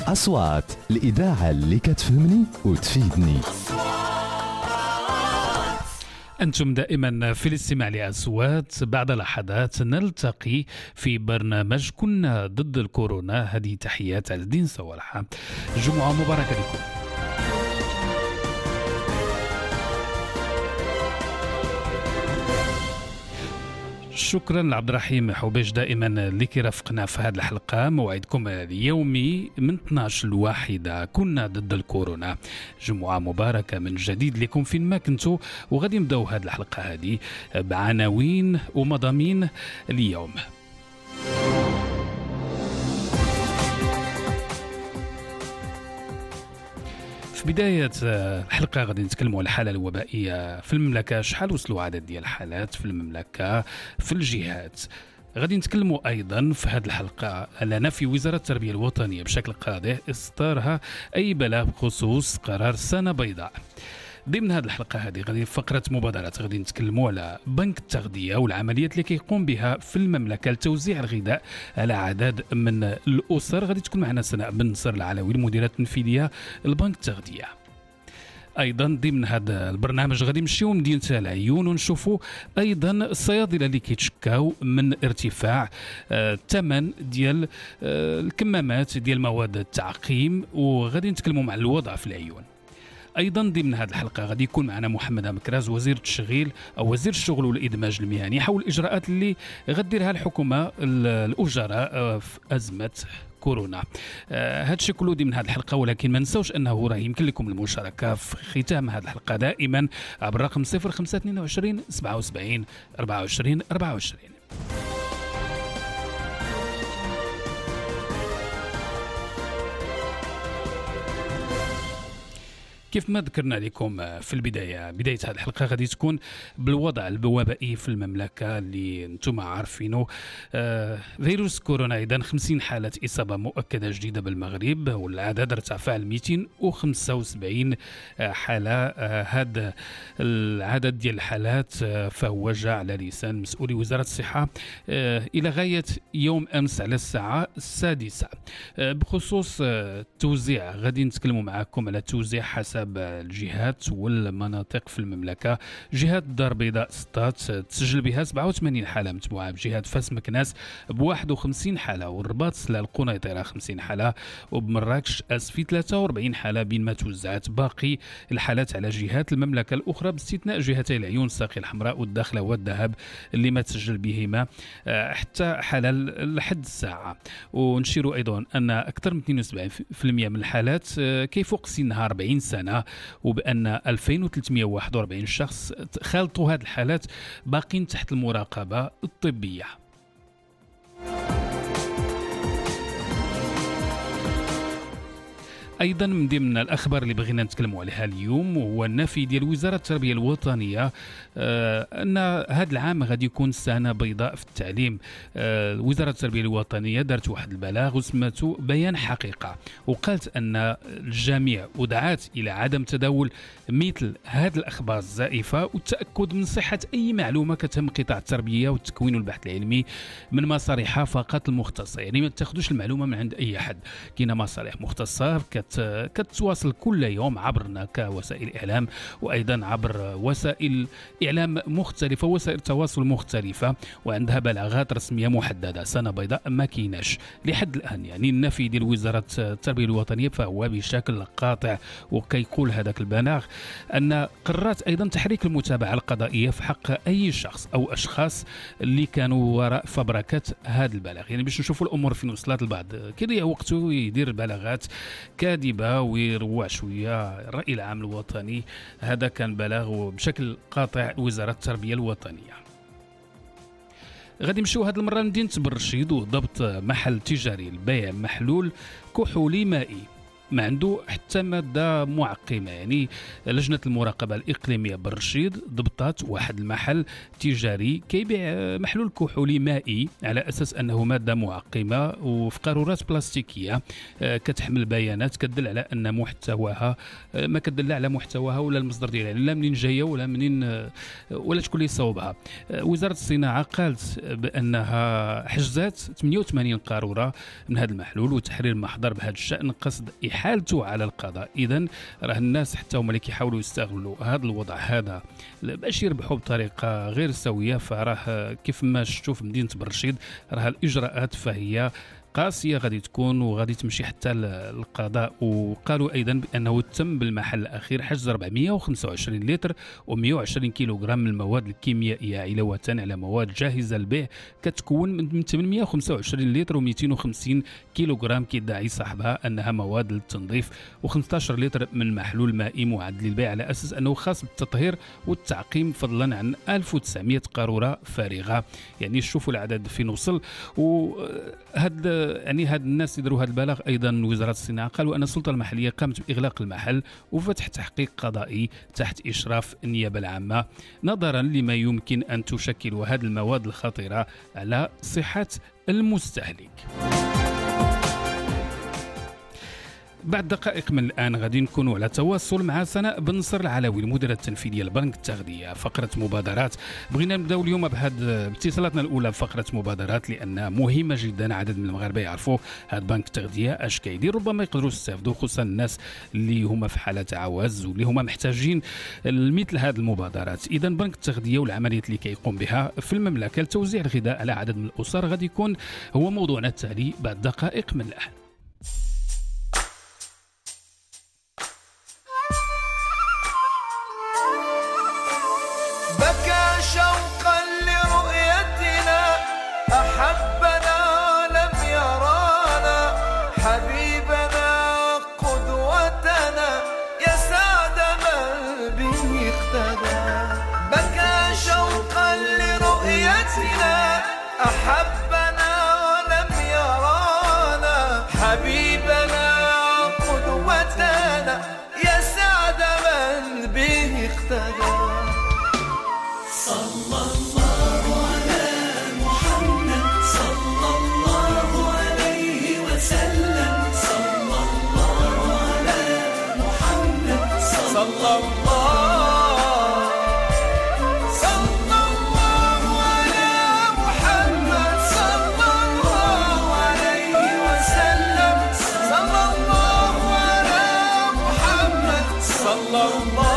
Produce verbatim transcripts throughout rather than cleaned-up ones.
أصوات الإذاعة اللي كتفهمني وتفيدني. أنتم دائما في الاستماع لأصوات. بعد لحظات نلتقي في برنامج كنا ضد الكورونا. هذه تحيات عز الدين صوالحة. جمعة مباركة لكم. شكرا لعبد الرحيم حبيش دائما اللي كيرافقنا في هذه الحلقه. موعدكم اليومي من اثناش لواحدة كنا ضد الكورونا. جمعه مباركه من جديد لكم فين ما كنتوا. وغادي نبداو هذه الحلقه هذه بعناوين ومضامين اليوم. في بداية الحلقة غادي نتكلموا على الحالة الوبائية في المملكة. شحال وصلوا عدد ديال الحالات في المملكة في الجهات. غادي نتكلموا أيضا في هذه الحلقة على نفي وزارة التربية الوطنية بشكل قاطع إصدارها أي بلاغ بخصوص قرار سنة بيضاء. ضمن هذه الحلقة هذه غادي فقرة مبادرات غادي نتكلموا على بنك التغذية والعمليات اللي كيقوم بها في المملكة لتوزيع الغذاء على عدد من الأسر. غادي تكون معنا سناء بن نصر العلوي المديرة التنفيذية لبنك التغذية. ايضا ضمن هذا البرنامج غادي نمشيو مدينه العيون ونشوفوا ايضا الصيادله اللي كيتشكاو من ارتفاع الثمن آه ديال آه الكمامات ديال مواد التعقيم. وغادي نتكلموا مع الوضع في العيون. ايضا ضمن هذه الحلقه غادي يكون معنا محمد مكراز وزير التشغيل او وزير الشغل والادماج المهني حول الاجراءات اللي غديرها الحكومه الاجراء في ازمه كورونا. آه هذا الشيء كله ضمن هذه الحلقه. ولكن ما نساوش انه راه يمكن لكم المشاركه في ختام هذه الحلقه دائما عبر الرقم صفر خمسة اثنين وعشرين سبعة وسبعين أربعة وعشرين أربعة وعشرين. كيف ما ذكرنا لكم في البداية، بداية هذه الحلقة غادي تكون بالوضع الوبائي في المملكة اللي انتم عارفينه. آه فيروس كورونا إذن خمسين حالة إصابة مؤكدة جديدة بالمغرب والعدد ارتفع ل مئتين وخمسة وسبعين حالة. آه هذا العدد ديال الحالات آه فهو جاء على لسان مسؤولي وزارة الصحة آه إلى غاية يوم أمس على الساعة السادسة. آه بخصوص التوزيع آه غادي نتكلموا معكم على التوزيع حسب الجهات والمناطق في المملكة. جهة الدار البيضاء سطات تسجل بها سبعة وثمانين حالة متبوعة بجهة فاس مكناس ب واحد وخمسين حالة والرباط سلا القنيطرة خمسين حالة وبمراكش اسفي ثلاثة وأربعين حالة بين ما توزعت باقي الحالات على جهات المملكة الأخرى باستثناء جهتي العيون الساقي الحمراء والداخلة والذهب اللي ما تسجل بهما حتى حالة لحد الساعة. ونشير أيضا أن أكثر من اثنين وسبعين بالمئة من الحالات كيفوق سنها أربعين سنة وبأن ألفين وثلاثمئة وواحد وأربعين شخص خالطوا هذه الحالات باقين تحت المراقبة الطبية. ايضا من ضمن الاخبار اللي بغينا نتكلموا عليها اليوم هو النفي ديال وزاره التربيه الوطنيه آه ان هذا العام غادي يكون سنه بيضاء في التعليم. آه وزاره التربيه الوطنيه دارت واحد البلاغ وسمته بيان حقيقه وقالت ان الجميع ودعات الى عدم تداول مثل هذه الاخبار الزائفه والتاكد من صحه اي معلومه كتهم قطاع التربيه والتكوين والبحث العلمي من مصالحها فقط المختصه. يعني ما تاخذوش المعلومه من عند اي احد. كاينه مصالح مختصه كتواصل كل يوم عبرنا كوسائل إعلام وأيضا عبر وسائل إعلام مختلفة وسائل تواصل مختلفة وعندها بلاغات رسمية محددة. سنة بيضاء ما كيناش لحد الآن. يعني النفي ديال وزارة التربية الوطنية فهو بشكل قاطع وكيقول هذاك البلاغ أن قررت أيضا تحريك المتابعة القضائية في حق أي شخص أو أشخاص اللي كانوا وراء فبركة هذا البلاغ. يعني باش نشوفوا الأمور فين وصلت البعض كيضيع وقته يدير بلاغات كاذبة ويروع شوية الرأي العام الوطني. هذا كان بلاغ بشكل قاطع وزارة التربية الوطنية. غادي نمشيو هذه المرة لمدينة برشيد وضبط محل تجاري لبيع محلول كحولي مائي ما عنده حتى ماده معقمه. يعني لجنه المراقبه الاقليميه بالرشيد ضبطت واحد المحل تجاري كيبيع محلول كحولي مائي على اساس انه ماده معقمه وفي قارورات بلاستيكيه كتحمل بيانات كتدل على ان محتواها ما كتدل على محتواها ولا المصدر ديالها، لا منين جايه ولا منين ولا شكون اللي صوبها. وزاره الصناعه قالت بانها حجزات ثمانية وثمانين قاروره من هذا المحلول وتحرير محضر بهذا الشان قصد احالته على القضاء. اذا راه الناس حتى هما اللي كيحاولوا يستغلوا هذا الوضع هذا باش يربحوا بطريقه غير سويه. فراه كيف ما شفتوا في مدينه بالرشيد راه الاجراءات فهي قاسية غادي تكون وغادي تمشي حتى للقضاء. وقالوا أيضا بأنه تم بالمحل الأخير حجز أربعمائة وخمسة وعشرين لتر ومائة وعشرين كيلوغرام من المواد الكيميائية علاوة على مواد جاهزة للبيع كتكون من ثمانمائة وخمسة وعشرين لتر ومئتين وخمسين كيلوغرام كيدعي صاحبها أنها مواد للتنظيف و15 لتر من محلول مائي معد للبيع على أساس أنه خاص بالتطهير والتعقيم فضلا عن ألف وتسعمائة قارورة فارغة. يعني شوفوا العدد فين وصل. وهذا يعني هاد الناس يديروا هذا البلاغ. ايضا وزاره الصناعه قالوا ان السلطه المحليه قامت باغلاق المحل وفتح تحقيق قضائي تحت اشراف النيابه العامه نظرا لما يمكن ان تشكل هذه المواد الخطيره على صحه المستهلك. بعد دقائق من الآن غادي نكونوا على تواصل مع سناء بن نصر العلوي المديرة التنفيذية لبنك التغذية فقرة مبادرات. بغينا نبداو اليوم بهذه اتصالاتنا الأولى بفقرة مبادرات لأن مهمة جدا. عدد من المغاربة يعرفوا هذا بنك التغذية اش كيدير، ربما يقدروا يستافدوا خصوصا الناس اللي هما في حالة عوز واللي هما محتاجين لمثل هذه المبادرات. إذا بنك التغذية والعمليات اللي كيقوم بها في المملكة لتوزيع الغذاء على عدد من الأسر غادي يكون هو موضوعنا التالي بعد دقائق من الآن. بكى شوقا لرؤيتنا أحبنا لم يرانا حبيبنا قدوتنا يسعد من به اقتدى. بكى شوقا لرؤيتنا أحبنا لم يرانا حبيبنا قدوتنا يسعد من به اقتدى. صلى الله على محمد صلى الله عليه وسلم صلى الله على محمد صلى الله صلى الله على محمد صلى الله عليه وسلم صلى الله على محمد صلى الله.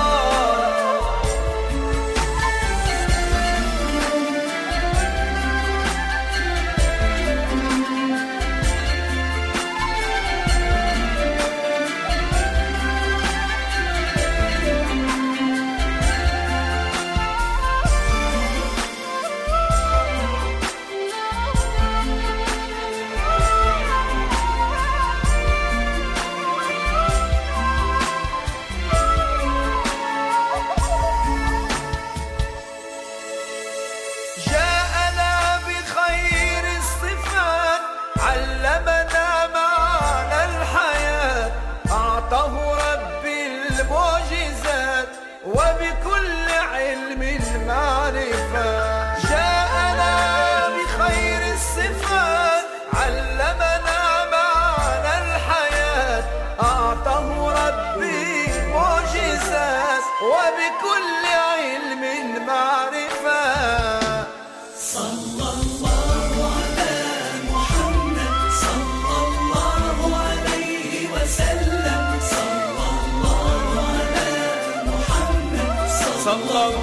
وبكل علم المعرفة جاءنا بخير الصفات علمنا معنى الحياة أعطاه ربي المعجزات وبكل علم معرفة. صلى الله على محمد صلى الله عليه وسلم صلى الله على محمد صلى الله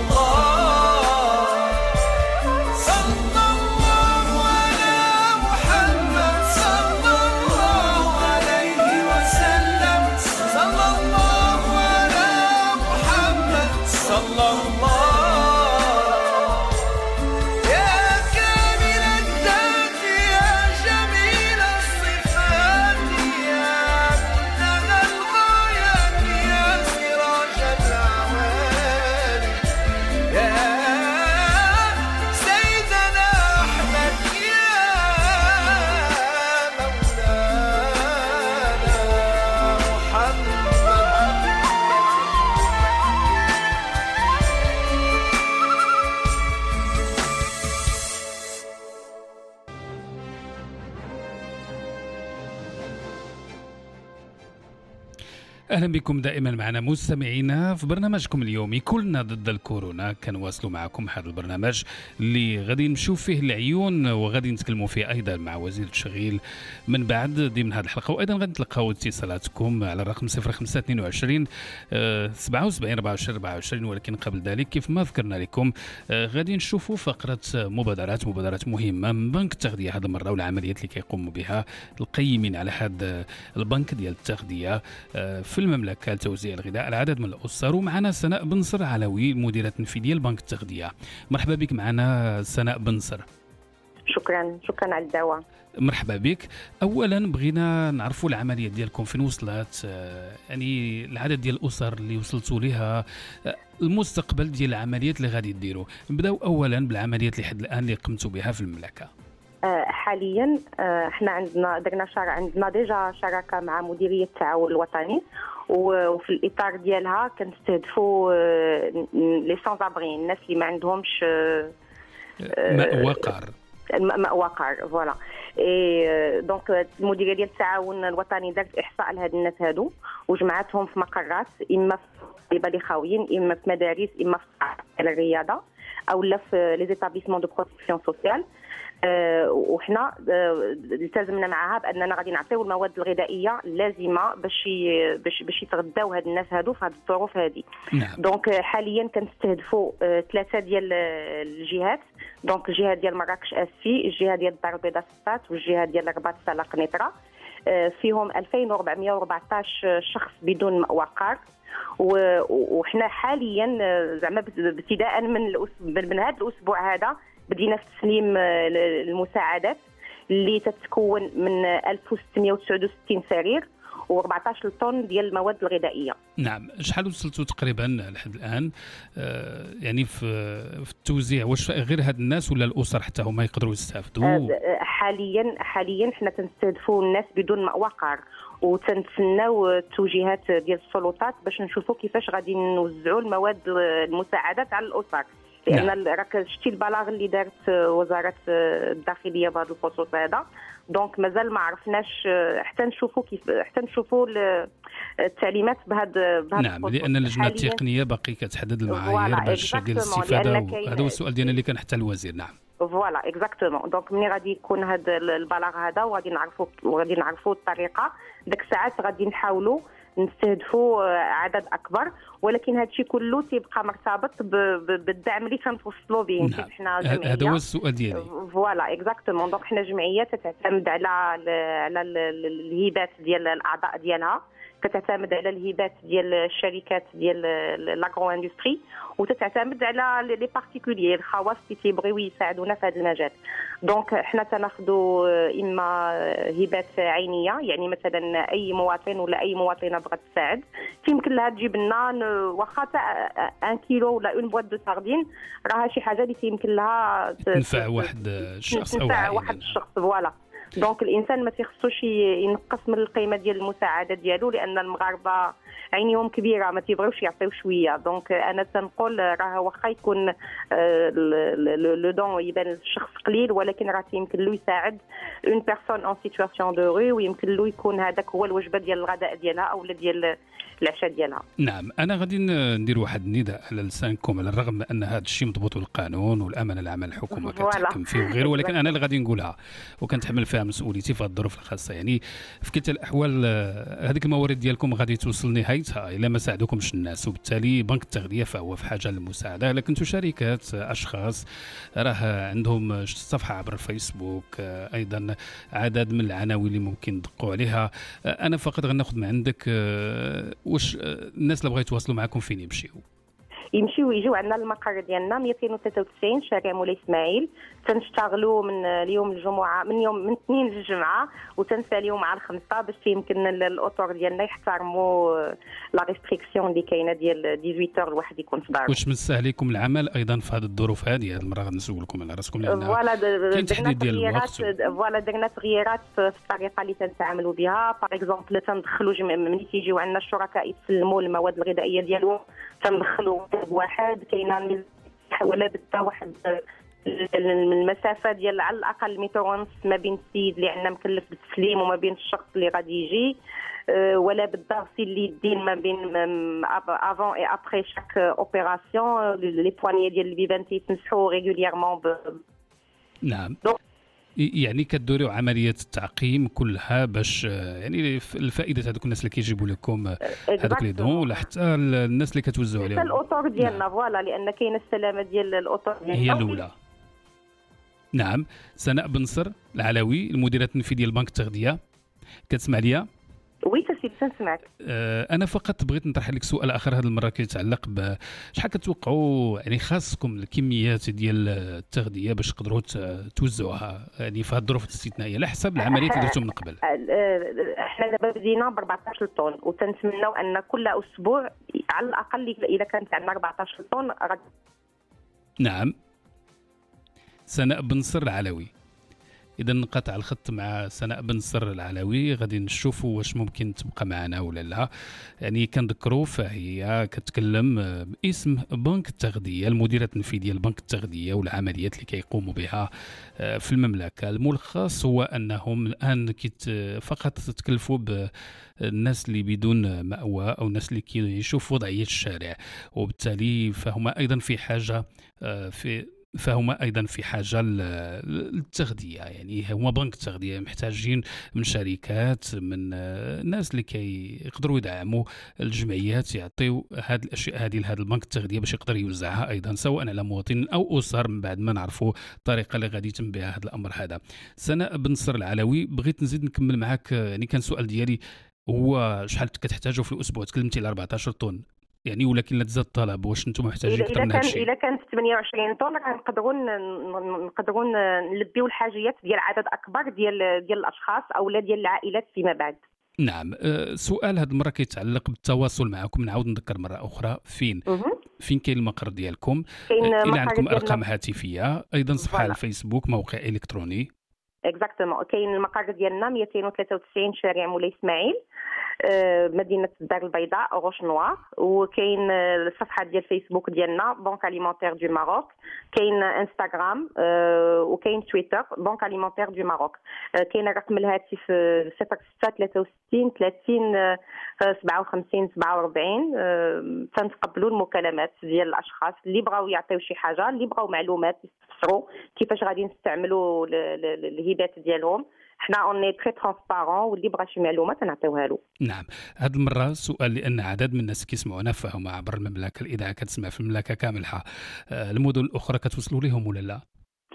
صلى الله على محمد صلى الله عليه وسلم صلى الله على محمد صلى الله. يا كامل الذات يا جميل الصفات يا منتهى الغايات يا سراج الأعوان أهلا بكم دائما معنا مستمعينا في برنامجكم اليومي كلنا ضد الكورونا. كنواصلوا معكم هذا البرنامج اللي غادي نشوف فيه العيون وغادي نتكلموا فيه أيضا مع وزير التشغيل من بعد ضمن هذه الحلقة، وأيضا غادي نتلقاو اتصالاتكم على الرقم صفر خمسة اثنين وعشرين سبعة وسبعين أربعة وعشرين أربعة وعشرين. ولكن قبل ذلك كيف ما ذكرنا لكم غادي نشوفوا فقرة مبادرات مبادرات مهمة من بنك التغذية هذه المرة والعمليات اللي كيقوموا بها القيمين على هذا البنك ديال التغذية في المملكة لتوزيع الغذاء على عدد من الأسر. ومعنا سناء بنصر علوي المديرة التنفيذية لبنك التغذية. مرحبا بك معنا سناء بنصر. شكرا شكرا على الدعوة. مرحبا بك. اولا بغينا نعرفوا العمليات ديالكم فين وصلت، يعني العدد ديال الاسر اللي وصلتوا لها، المستقبل ديال العمليات اللي غادي ديروا. نبداو اولا بالعمليات اللي حد الان اللي قمتوا بها في المملكه. حاليا احنا عندنا درنا شارع عندنا ديجا شراكه مع مديريه التعاون الوطني، وفي الاطار ديالها كنستهدفوا لي سون ابري، الناس اللي ما عندهمش مأوى قار. مأوى قار فوالا. اي دونك المديريه ديال التعاون الوطني دارت احصاء لهاد الناس هادو وجمعتهم في مقرات، اما في اللي خاويين، اما في مدارس، اما في الرياضه، او لا في لي زيتابليسمون دو بروتيكسيون سوسيال. أه وحنا أه التزمنا معها باننا غادي نعطيو المواد الغذائيه اللازمه باش باش باش يتغداو هاد الناس هادو في هاد الظروف هذه. نعم. دونك حاليا كنستهدفوا أه ثلاثه ديال الجهات، دونك الجهه ديال مراكش اسفي، الجهه ديال الدار البيضاء سطات، والجهه ديال الرباط سلاق نطره. أه فيهم ألفين وأربعمائة وأربعطاش شخص بدون مأوى قار. وحنا حاليا زعما ابتداء من من هذا الاسبوع هذا بدينا في تسليم المساعدات اللي تتكون من ألف وستمائة وتسعة وستين سرير و14 طن ديال المواد الغذائيه. نعم. شحال وصلتوا تقريبا لحد الان آه يعني في في التوزيع؟ واش غير هاد الناس ولا الاسر حتى هما يقدروا يستافدوا؟ آه حاليا حاليا حنا تنستهدفوا الناس بدون مأوى قار، وتنتسناو التوجيهات ديال السلطات باش نشوفوا كيفاش غادي نوزعوا المواد المساعدات على الاسر، لان نعم. راك شتي البلاغ اللي دارت وزاره الداخليه بهذا الخصوص هذا. دونك مازال ما عرفناش حتى نشوفوا كيف حتى نشوفوا التعليمات بهذا بهذا نعم، لان اللجنه التقنيه باقي كتحدد المعايير باش ديال الاستفاده. هذا هو السؤال ديالنا اللي كان حتى الوزير. نعم فوالا اكزاكتومون. دونك ملي غادي يكون هذا البلاغ هذا وغادي نعرفوا وغادي نعرفوا الطريقه، ديك الساعات غادي نحاولوا نستهدفوا عدد اكبر، ولكن هذا الشيء كله تيبقى مرتبط بالدعم اللي كنتوصلوا به. نعم. حنا جمعيه، هذا هو السؤال ديالي. فوالا اكزاكتومون. دونك حنا جمعيه تتعتمد على على الهبات ديال الاعضاء ديالها، كتعتمد على الهبات ديال الشركات ديال لاغرو اندستري، وتتعتمد على لي بارتيكولير الخواص اللي تيبغيو يساعدونا في هذا المجال. دونك حنا تناخذوا اما هبات عينيه، يعني مثلا اي مواطن ولا اي مواطنه بغات تساعد يمكن لها تجيب لنا واخا تاع واحد كيلو ولا اون بواط دو ساردين، راها شي حاجه اللي يمكن لها تنفع واحد الشخص او تنفع واحد الشخص. فوالا. دونك الانسان ما تيخصوش ينقص من القيمه ديال المساعده ديالو، لان المغاربه عينيهم كبيره ما تيبغيوش يعطيو شويه. دونك انا تنقول راه واخا يكون لو دون يبان الشخص قليل، ولكن راه يمكن له يساعد اون بيرسون اون سيتواسيون دو ري، ويمكن له يكون هذاك هو الوجبه ديال الغداء ديالها او ديال العشاء ديالها. نعم. انا غادي ندير واحد النداء على لسانكم، على الرغم من ان هذا الشيء مضبوط بالقانون والامانه العامه الحكومه كتحكم فيه وغيره، ولكن انا اللي غادي نقولها وكنتحمل فيها مسؤوليتي في هذه الظروف الخاصه. يعني في كلتا الاحوال هذيك الموارد ديالكم غادي توصل نهايتها الا ما ساعدوكمش الناس، وبالتالي بنك التغذيه فهو في حاجه للمساعده. لكن كنتوا شركات اشخاص راه عندهم صفحه عبر الفيسبوك، ايضا عدد من العناوين اللي ممكن تدقوا عليها. انا فقط غناخذ من عندك واش الناس اللي بغاو يتواصلوا معكم فين يمشيو؟ يمشيو يجيو عندنا المقر ديالنا مئتين وثلاثة وتسعين شارع مولاي اسماعيل. تنشتغلوا من اليوم الجمعه، من يوم من الاثنين للجمعه، وتنساليو مع الخمسه باش يمكن الاطر ديالنا يحترموا لا ريستريكسيون اللي كاينه ديال ثمانية عشر الواحد يكون في دارو. واش من سهل لكم العمل ايضا في هذه الظروف هذه؟ هذه المره غنسولكم على راسكم لان فوالا كاين تحديد ديال الوقت. فوالا درنا تغييرات في الطريقه اللي تنتعاملوا بها. باغ اكزومبل تندخلوا ملي تيجيو عندنا الشركاء يسلموا المواد الغذائيه ديالهم، تندخلوا واحد كاينه ولا بدا واحد المسافه ديال على الاقل متر ونص ما بين السيد اللي عندنا مكلف بالتسليم وما بين الشخص اللي غادي يجي، ولا بالضغط اللي يدين ما بين افون اي ابري شاك اوبيراسيون. لي بوانيي ديال البيبان تيتمسحوا ريغوليرمون. نعم. يعني كدوريو عمليه التعقيم كلها باش يعني الفائده هذوك الناس اللي كيجيبوا لكم هذوك لي دون، ولا حتى الناس اللي كتوزعوا عليهم الاوتور ديالنا. فوالا لان كاينه السلامه ديال الاوتور ديالنا هي الاولى. نعم. سناء بن نصر العلوي، المديره التنفيذيه لبنك التغذيه، كتسمع ليا؟ وي تسيب تنسمعك. أه انا فقط بغيت نطرح لك سؤال اخر هذه المره كيتعلق بشحال كتوقعوا يعني خاصكم الكميات ديال التغذيه باش تقدروا توزعوها يعني في هذه الظروف الاستثنائيه على حسب العمليات اللي درتوا من قبل. احنا دابا بدينا ب أربعطاش طن، وتنتمناو ان كل اسبوع على الاقل اذا كانت عندنا أربعطاش طن غد... نعم. سناء بن نصر العلوي. إذا نقطع الخط مع سناء بن نصر العلوي، غادي نشوفوا واش ممكن تبقى معنا ولا لا. يعني كنذكروا فهي كتكلم باسم بنك التغذية، المديرة التنفيذية لبنك التغذية والعمليات اللي كيقوموا بها في المملكة. الملخص هو أنهم الآن كيت فقط تكلفوا بالناس اللي بدون مأوى أو الناس اللي كيعيشوا في وضعية الشارع، وبالتالي فهم أيضا في حاجة في فهم أيضا في حاجة للتغذية. يعني هما بنك التغذية محتاجين من شركات، من الناس اللي كيقدروا يدعموا الجمعيات يعطيو هذه الأشياء هذه لهذا البنك التغذية باش يقدر يوزعها أيضا سواء على مواطنين أو أسر من بعد ما نعرفوا الطريقة اللي غادي يتم بها هذا الأمر هذا. سناء بن نصر العلوي، بغيت نزيد نكمل معك. يعني كان سؤال ديالي هو شحال كتحتاجوا في الأسبوع؟ تكلمتي على أربعطاش طن يعني، ولكن لا تزاد الطلب، واش انتم محتاجين اكثر من هذا الشيء؟ الا كانت ثمانية وعشرين طن غنقدروا نقدروا نلبيو الحاجيات ديال عدد اكبر ديال ديال الاشخاص او لا ديال العائلات فيما بعد. نعم. أه سؤال هذه المره كيتعلق بالتواصل معكم. نعاود نذكر مره اخرى، فين مه. فين كاين المقر ديالكم؟ الى عندكم ارقام هاتفيه، ايضا صفحه على الفيسبوك، موقع الكتروني. اكزاكتومون. كاين المقر ديالنا مئتين وثلاثة وتسعين شارع مولاي اسماعيل، مدينه الدار البيضاء روش نوار. وكاين الصفحه ديال الفيسبوك ديالنا بنك اليمونتير دو ماروك، كاين انستغرام وكاين تويتر بنك اليمونتير دو ماروك. كاين رقم الهاتف صفر ستة ثلاثة وستين ثلاثين سبعة وخمسين سبعة وأربعين. تنتقبلوا المكالمات ديال الاشخاص اللي بغاو يعطيو شي حاجه، اللي بغاو معلومات يستفسروا كيفاش غادي نستعملوا الهبات ديالهم. حنا اوني تري ترونسبارون، واللي بغى شي معلومات نعطيوها له. نعم. هذه المره سؤال لان عدد من الناس كيسمعونا فهم عبر المملكه، الاذاعه كتسمع في المملكه كاملها. المدن الاخرى كتوصلوا لهم ولا لا؟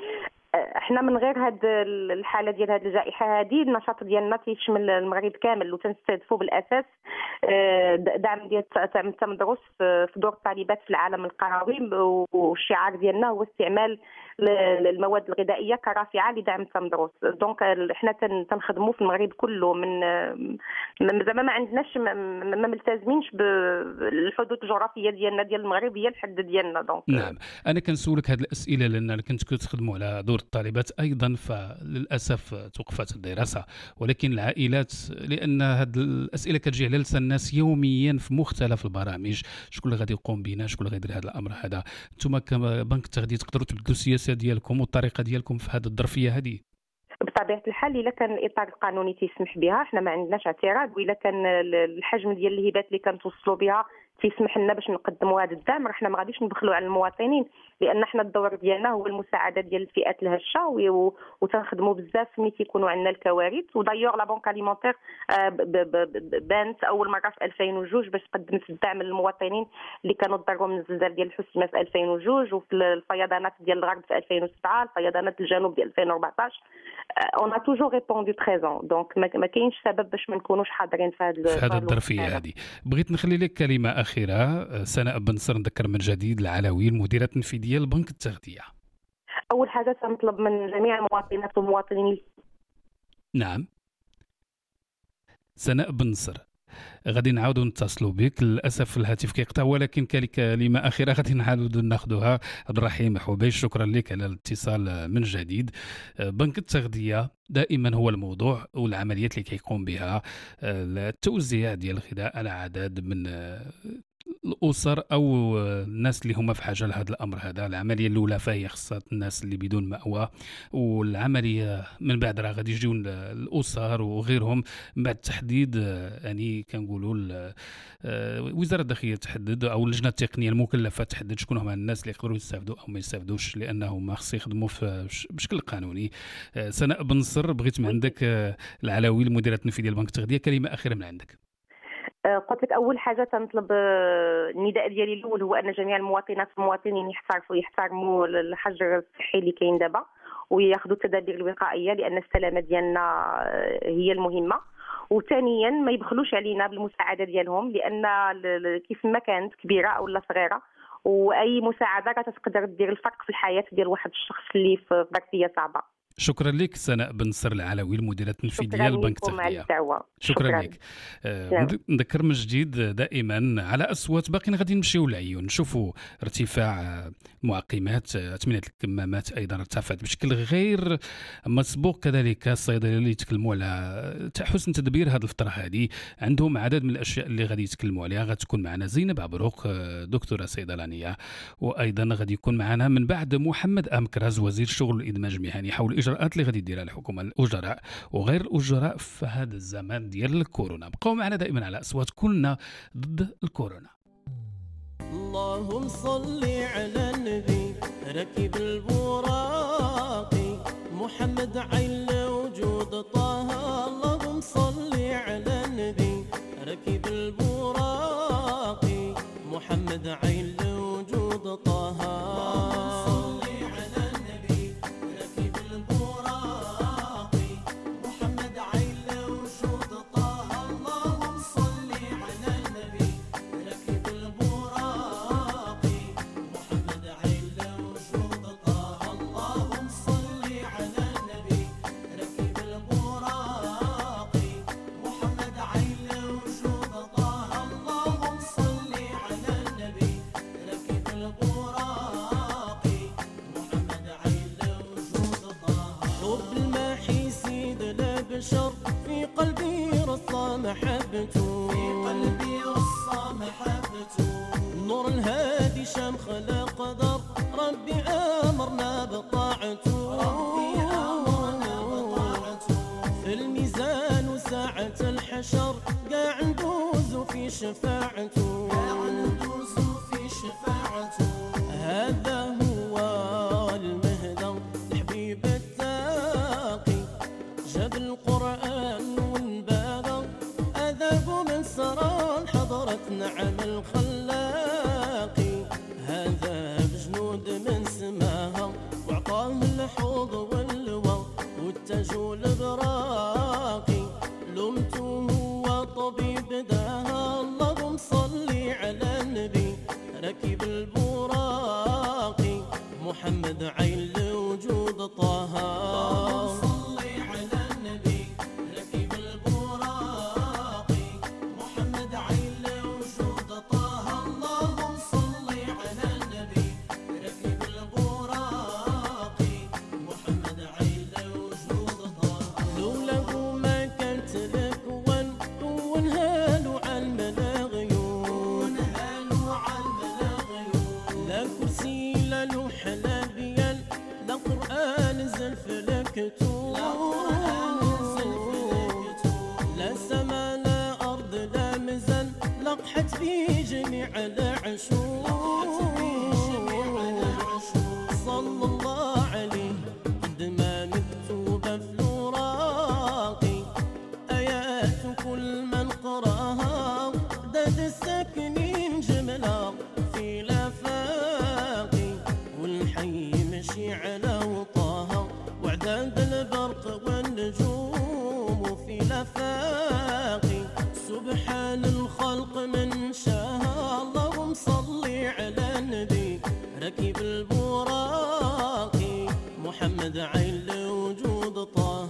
احنا من غير هاد الحاله ديال هاد الجائحه هذه النشاط ديالنا تيشمل المغرب كامل، وتنستهدفوا بالاساس دعم ديال التمدرس في دور الطالبات في العالم القروي. والشعار ديالنا هو استعمال المواد الغذائيه كرافعه لدعم التمدرس. دونك احنا تنخدموا في المغرب كله، من زعما ما عندناش ما ملتزمينش بالحدود الجغرافيه ديالنا ديال المغرب هي الحد ديالنا. دونك نعم. انا كنسولك هذه الاسئله لان كنت كتخدموا على دور الطالبات ايضا، فللاسف توقفت الدراسه، ولكن العائلات لان هذه الاسئله كتجي على لسان الناس يوميا في مختلف البرامج، شكون اللي غادي يقوم بنا، شكون اللي غيدير هذا الامر هذا. انتم كبنك التغذيه تقدروا تبدلوا السياسه ديالكم والطريقه ديالكم في هذه الظرفيه هذه؟ بطبيعه الحال الا كان الاطار القانوني تيسمح بها احنا ما عندناش اعتراض، والا كان الحجم ديال الهبات اللي كنتوصلوا بها تيسمح لنا باش نقدموا هذا الدعم، راه حنا ما غاديش نبخلوا على المواطنين، لان حنا الدور ديالنا هو المساعده ديال الفئات الهشه، وتنخدموا بزاف ملي تيكونوا عندنا الكوارث. ودايوغ لا بنك اليمونتير بانت اول مره في ألفين واثنين باش قدمت الدعم للمواطنين اللي كانوا تضرروا من الزلزال ديال الحسيمه في ألفين واثنين، وفي الفيضانات ديال الغرب في ألفين وسبعة، الفيضانات الجنوب ديال ألفين وأربعطاش. اون ا توجور ريبوندو بريزون. دونك ما كاينش سبب باش ما نكونوش حاضرين في هذه في هذه الظرفيه هذه. بغيت نخلي لك كلمه اخيره. سناء بن نصر، نذكر من جديد العلوي، المديره التنفيذيه لبنك التغذيه. اول حاجه تنطلب من جميع المواطنات والمواطنين. نعم. سناء بن نصر، غادي نعاودوا نتصلوا بك، للاسف الهاتف كيقطع، ولكن كلمه اخيره غادي نعاودوا ناخذوها. عبد الرحيم حبيش، شكرا لك على الاتصال من جديد. بنك التغذيه دائما هو الموضوع والعمليات اللي كيقوم بها التوزيع ديال الغذاء على عدد من الاسر او الناس اللي هما في حاجه لهذا الامر هذا. العمليه الاولى فهي خصها الناس اللي بدون مأوى، والعمليه من بعد راه غادي يجيو الاسر وغيرهم من بعد التحديد. يعني كنقولوا وزاره الداخليه تحدد او اللجنه التقنيه المكلفه تحدد شكون هما الناس اللي يقدروا يستافدوا او ما يستافدوش، لانهم خص يخدموا بشكل قانوني. سناء بن نصر، بغيت من عندك العلاوي المديره التنفيذيه لبنك التغذيه كلمه اخيره من عندك. قلت لك اول حاجه تنطلب النداء ديالي الاول هو ان جميع المواطنات والمواطنين يحترفوا يحترموا الحجر الصحي اللي كاين دابا وياخذوا التدابير الوقائيه، لان السلامه ديالنا هي المهمه. وثانيا ما يبخلوش علينا بالمساعده ديالهم، لان كيف ما كانت كبيره ولا صغيره، واي مساعده كتقدر دير الفرق في الحياه ديال واحد الشخص اللي في ظرفيه صعبه. شكرا لك سناء بن نصر العلوي المديره التنفيذيه لبنك التغذيه. شكرا, شكرا لك. آه نذكر من جديد دائما على اصوات باقي غادي نمشيو للعيون، نشوفوا ارتفاع معقمات اثمنه الكمامات ايضا ارتفعت بشكل غير مسبوق. كذلك الصيدليه اللي يتكلموا على حسن تدبير هذه الفتره هذه عندهم عدد من الاشياء اللي غادي يتكلموا عليها. غتكون معنا زينب عبروق دكتوره صيدلانيه، وايضا غادي يكون معنا من بعد محمد امكراز وزير الشغل والادماج المهني حول الاجراءات اللي غادي ديرها الحكومه الاجراء وغير الاجراء في هذا الزمان ديال الكورونا. بقاو معنا دائما على اصوات كلنا ضد الكورونا. اللهم صل على النبي ركب البراقي محمد عين وجود طه. اللهم صل على النبي ركب البراقي محمد عين وجود طه. في قلبي رصة محبته، في قلبي رصة محبته. نور الهادي شمخ القدر ربي أمرنا بطاعته، ربي أمرنا بطاعته. في الميزان وساعة الحشر قاع ندوز في شفاعته، قاع ندوز في شفاعته. هذا هو المهدى الحبيب التاقي جاب القرآن ونباغى أذاب من سران حضرتنا نعم الخلاقي. هذا بجنود من سماها وعطاه الحوض واللوى والتاج والبراقي. لمته هو طبيب داها. اللهم صل على النبي ركب البراقي محمد عين لوجود طه. لا سما لا أرض لا مزن لقحت في جميع العشور. صلى الله عليه قدما مكتوبة في الوراقي آيات كل من قراها داد الساكنين جملة في الآفاقي. والحي مشي على وطاها وعداد البرق والنجوم في الافاقي. سبحان الخلق من شاها. اللهم صل على النبي ركب البراقي محمد عين لوجود طه.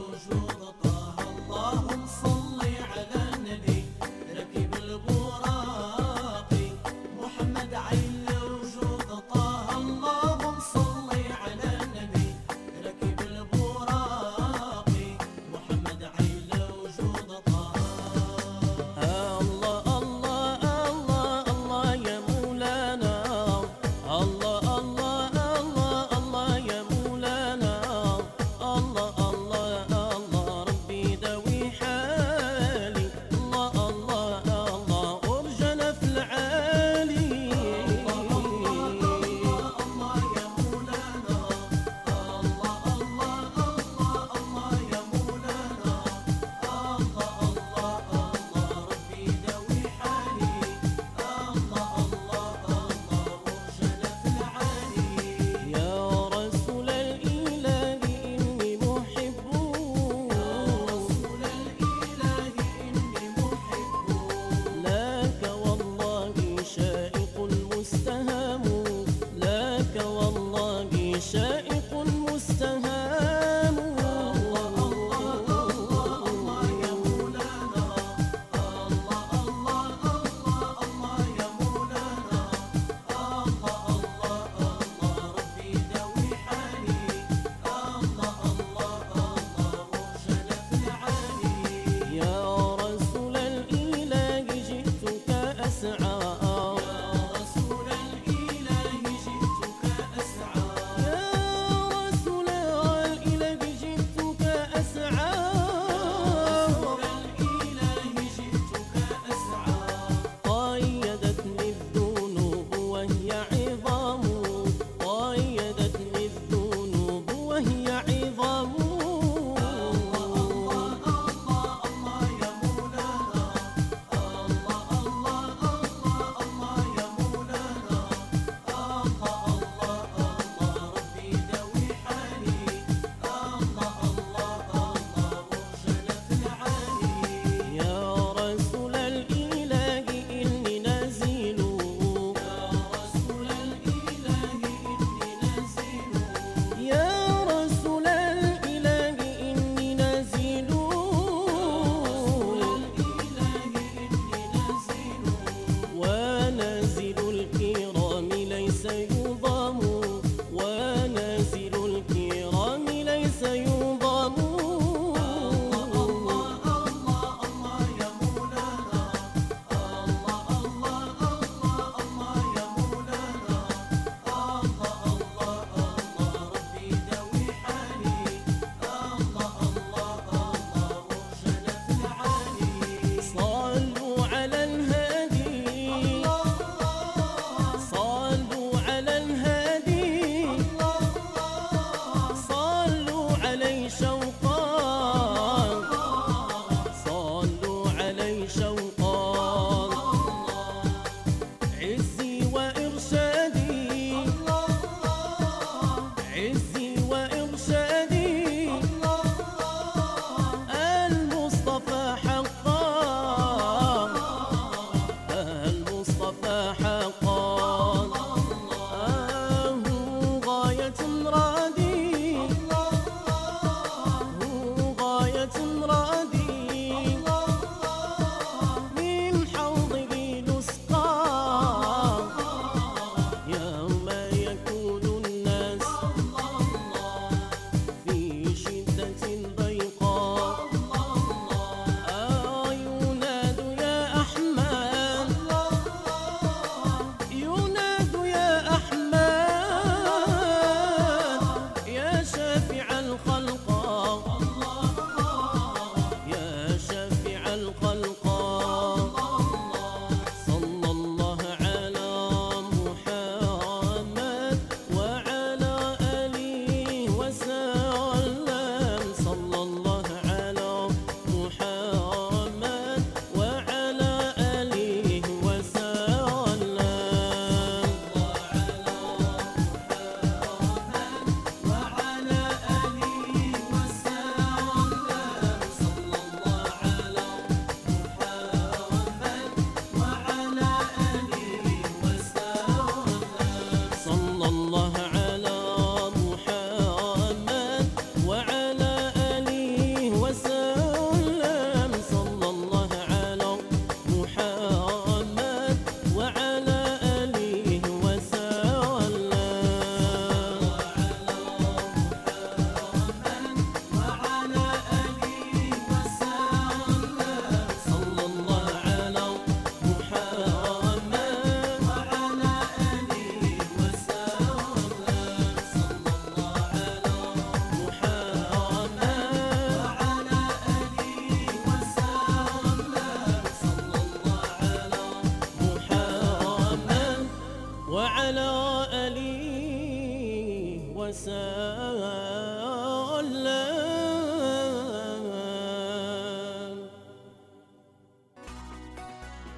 البراق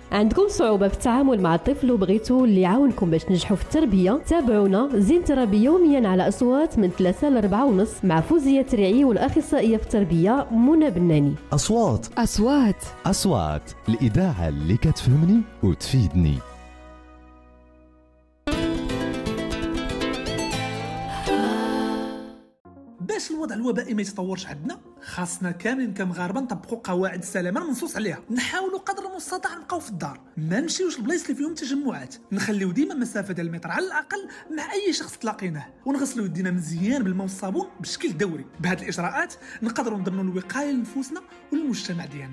عندكم صعوبة في التعامل مع الطفل وبغيتوا اللي يعاونكم باش تنجحوا في التربية؟ تابعونا زين تربي يوميا على أصوات من ثلاثة لأربعة ونص مع فوزية تريعي والأخصائية في التربية منى بناني. أصوات أصوات أصوات الإذاعة اللي كتفهمني وتفيدني. باش الوضع الوبائي ما يتطورش عندنا خاصنا كاملين كمغاربه نطبقوا قواعد السلامه المنصوص عليها، نحاولوا قدر المستطاع نبقاو في الدار، ما نمشيوش لبلايص اللي فيهم تجمعات، نخليو ديما مسافه ديال المتر على الاقل مع اي شخص تلاقيناه، ونغسلوا يدينا مزيان بالماء والصابون بشكل دوري. بهذه الاجراءات نقدروا نضمنوا الوقايه لنفوسنا والمجتمع ديالنا.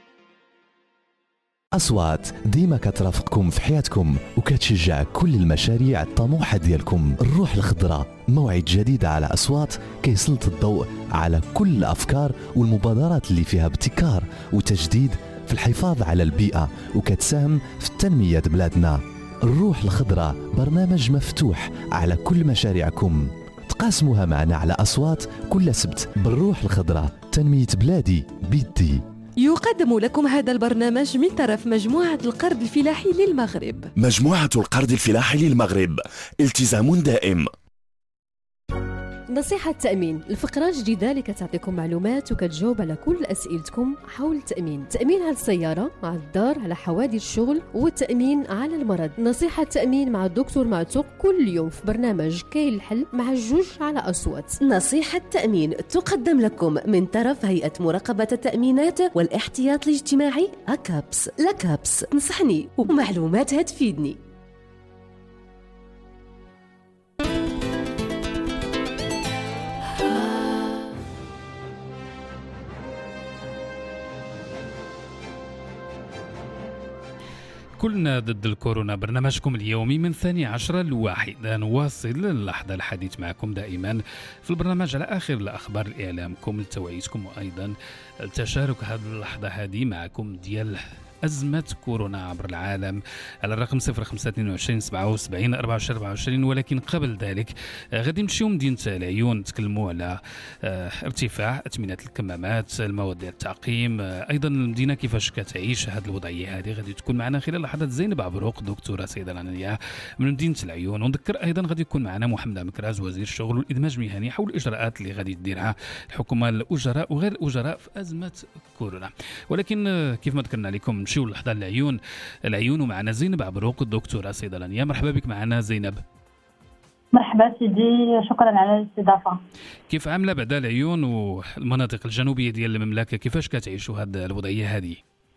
أصوات ديما كترافقكم في حياتكم وكتشجع كل المشاريع الطموحة ديالكم. الروح الخضراء موعد جديد على أصوات كيسلط الضوء على كل الأفكار والمبادرات اللي فيها ابتكار وتجديد في الحفاظ على البيئة وكتساهم في تنمية بلادنا. الروح الخضراء برنامج مفتوح على كل مشاريعكم، تقاسموها معنا على أصوات كل سبت. بالروح الخضراء تنمية بلادي بيدي. يقدم لكم هذا البرنامج من طرف مجموعة القرض الفلاحي للمغرب. مجموعة القرض الفلاحي للمغرب، التزام دائم. نصيحة تأمين، الفقرة الجديدة اللي كتعطيكم معلومات وكتجاوب على كل أسئلتكم حول التأمين. تأمين على السيارة، على الدار، على حوادث الشغل، والتأمين على المرض. نصيحة تأمين مع الدكتور معتوق كل يوم في برنامج كاين الحل مع الجوج على أصوات. نصيحة تأمين تقدم لكم من طرف هيئة مراقبة التأمينات والاحتياط الاجتماعي أكابس. لكابس تنصحني ومعلوماتها تفيدني. كلنا ضد الكورونا، برنامجكم اليومي من ثاني عشرة لواحد. نواصل اللحظة الحديث معكم دائما في البرنامج على آخر الأخبار لإعلامكم لتوعيتكم وأيضا التشارك هذه اللحظة هذه معكم ديال أزمة كورونا عبر العالم على الرقم صفر خمسة اثنين وعشرين سبعة وسبعين أربعة وعشرين أربعة وعشرين. ولكن قبل ذلك غادي نمشيو مدينة العيون نتكلموا على ارتفاع أثمنة الكمامات، المواد ديال التعقيم، أيضا المدينة كيفاش كتعيش هذه الوضعية هذه. غادي تكون معنا خلال لحظات زينب عبروق دكتورة صيدلانية من مدينة العيون. ونذكر أيضا غادي يكون معنا محمد مكراز وزير الشغل والإدماج المهني حول الإجراءات اللي غادي تديرها الحكومة الأجراء وغير الأجراء في أزمة كورونا. ولكن كيف ما ذكرنا لكم نمشيو للحظة العيون العيون ومعنا زينب عبروق الدكتورة صيدلانية. مرحبا بك معنا زينب. مرحبا سيدي، شكرا على الاستضافة. كيف عاملة بعد العيون والمناطق الجنوبية ديال المملكة، كيفاش كتعيشوا هذه الوضعية هذه؟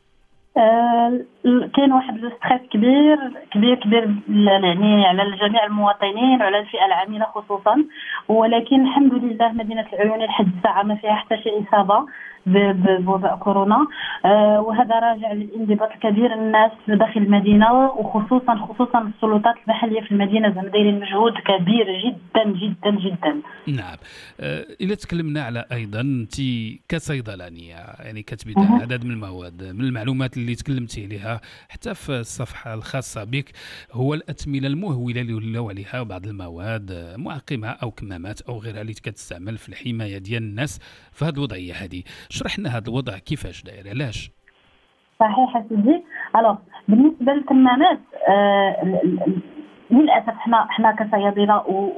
آه، كاين واحد الستريس كبير كبير كبير يعني على جميع المواطنين وعلى الفئة العاملة خصوصا، ولكن الحمد لله مدينة العيون لحد الساعة ما فيها حتى شي إصابة بوباء كورونا. آه وهذا راجع للانضباط الكبير الناس داخل المدينه، وخصوصا خصوصا السلطات المحليه في المدينه زعما دايرين مجهود كبير جدا جدا جدا. نعم. آه الا تكلمنا على ايضا انت كصيدلانيه يعني كتبدا عدد من المواد، من المعلومات اللي تكلمتي عليها حتى في الصفحه الخاصه بك هو الاثمنه المهوله اللي ولاو عليها بعض المواد معقمه او كمامات او غيرها اللي كتستعمل في الحمايه ديال الناس في هذه الوضعيه هذه. شرح لنا هذا الوضع كيفاش داير، علاش؟ صحيح سيدي. الو بالنسبه للكمامات آه للاسف حنا حنا كصيادله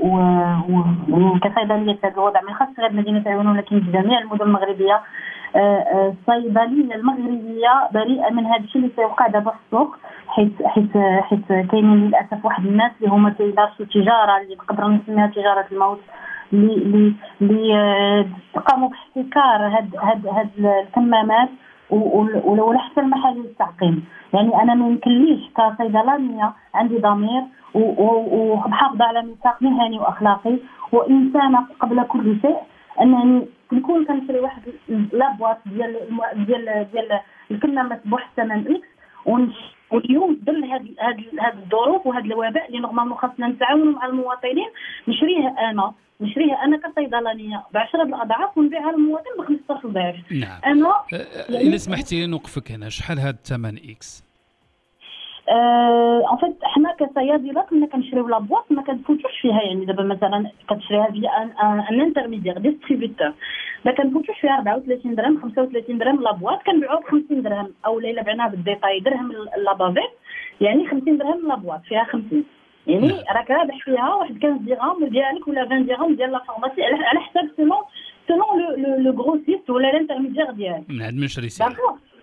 وكصيدليه هذا الوضع ما خاص غير مدينه العيون ولكن في جميع المدن المغربيه. الصيدليه المغربيه بريئه من هذا الشيء اللي سيوقع دابا في السوق، حيث حيث حيث كاينين للاسف واحد الناس اللي هما تيمارسوا تجاره اللي نقدروا نسميها تجاره الموت، اللي اللي قاموا باحتكار هاد هاد هاد الكمامات ولا حتى المحال للتعقيم. يعني انا ما يمكنليش كصيدلانيه عندي ضمير ومحافظه على ميثاق مهني واخلاقي وانسانه قبل كل شيء انني نكون كنشري واحد لابواط ديال ديال ديال الكمامات بواحد الثمن اكس، واليوم ضمن هاد هاد هاد الظروف وهذا الوباء اللي نورمالمون خاصنا نتعاونوا مع المواطنين نشريها انا نشريها انا كصيدلانيه بعشرة الاضعاف ونبيعها للمواطن ب خمسطاش ضعف. نعم. انا يعني الا سمحتي لي نوقفك هنا، شحال هاد الثمن اكس؟ اه ان فيت حنا كصيادله كنا كنشريو لابواط ما كنفوتوش فيها. يعني دابا مثلا كتشريها فيا ان ان انترميديير ديستريبيوتور ما كنفوتوش فيها أربعة وثلاثين درهم خمسة وثلاثين درهم لابواط، كنبيعوها ب خمسين درهم او لا بعناها بالديتاي درهم لابافيت، يعني خمسين درهم لابواط فيها خمسين، يعني راك رابح فيها واحد خمسة درهم ديالك ولا عشرين درهم ديال لا فارماسي على حساب سينو سينو لو لو غروسيست ولا الانترميديير ديالك من عند من شري سلعه.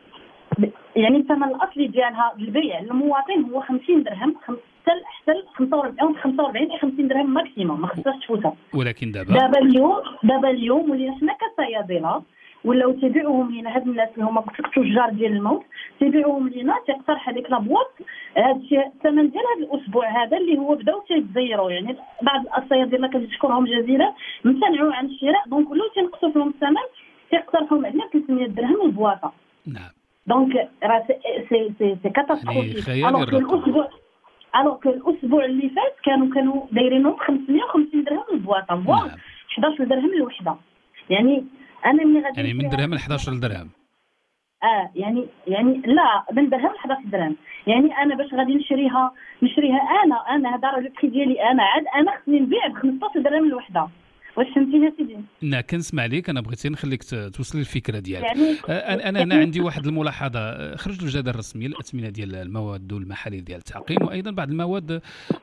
يعني الثمن الاصلي ديالها للبيع للمواطن هو خمسين درهم حتى حتى خمسة وأربعين خمسة وأربعين إلى خمسين درهم ماكسيموم، ما خصهاش تفوتها. ولكن دابا دابا اليوم دابا اليوم ولينا حنا كصيادله ولاو تيبيعوهم لينا هاد الناس اللي هما التجار ديال الموت تيبيعوهم لينا، تيقترح هذيك لابواط هذا الشيء الثمن ديال هذا الاسبوع هذا اللي هو بداو تيتزيروا. يعني بعض الصيادله كنشكرهم جزيلا امتنعوا عن الشراء، دونك ولاو تينقصوا فيهم الثمن، تيقترحوا علينا ثلاثمية درهم البواطه. نعم دونك راه سي سي سي كاتاستروفيك. الوغ كو الاسبوع الوغ كو الاسبوع اللي فات كانوا كانوا دايرينهم خمسمية وخمسين درهم البواطه، نعم. إحدى عشر درهم الوحده. يعني انا ملي غادي يعني من درهم ل إحدى عشر درهم. اه يعني يعني لا من درهم ل إحدى عشر درهم. يعني انا باش غادي نشريها نشريها انا انا هذا راه البري ديالي انا عاد انا خصني نبيع ب خمسطاش درهم الوحده. واش فهمتيني سيدي؟ لا كنسمع ليك، انا بغيتي نخليك توصل الفكره ديالك. يعني انا انا هنا عندي واحد الملاحظه. خرج الجدول الرسمي للاثمنه ديال المواد والمحاليل ديال التعقيم، وايضا بعض المواد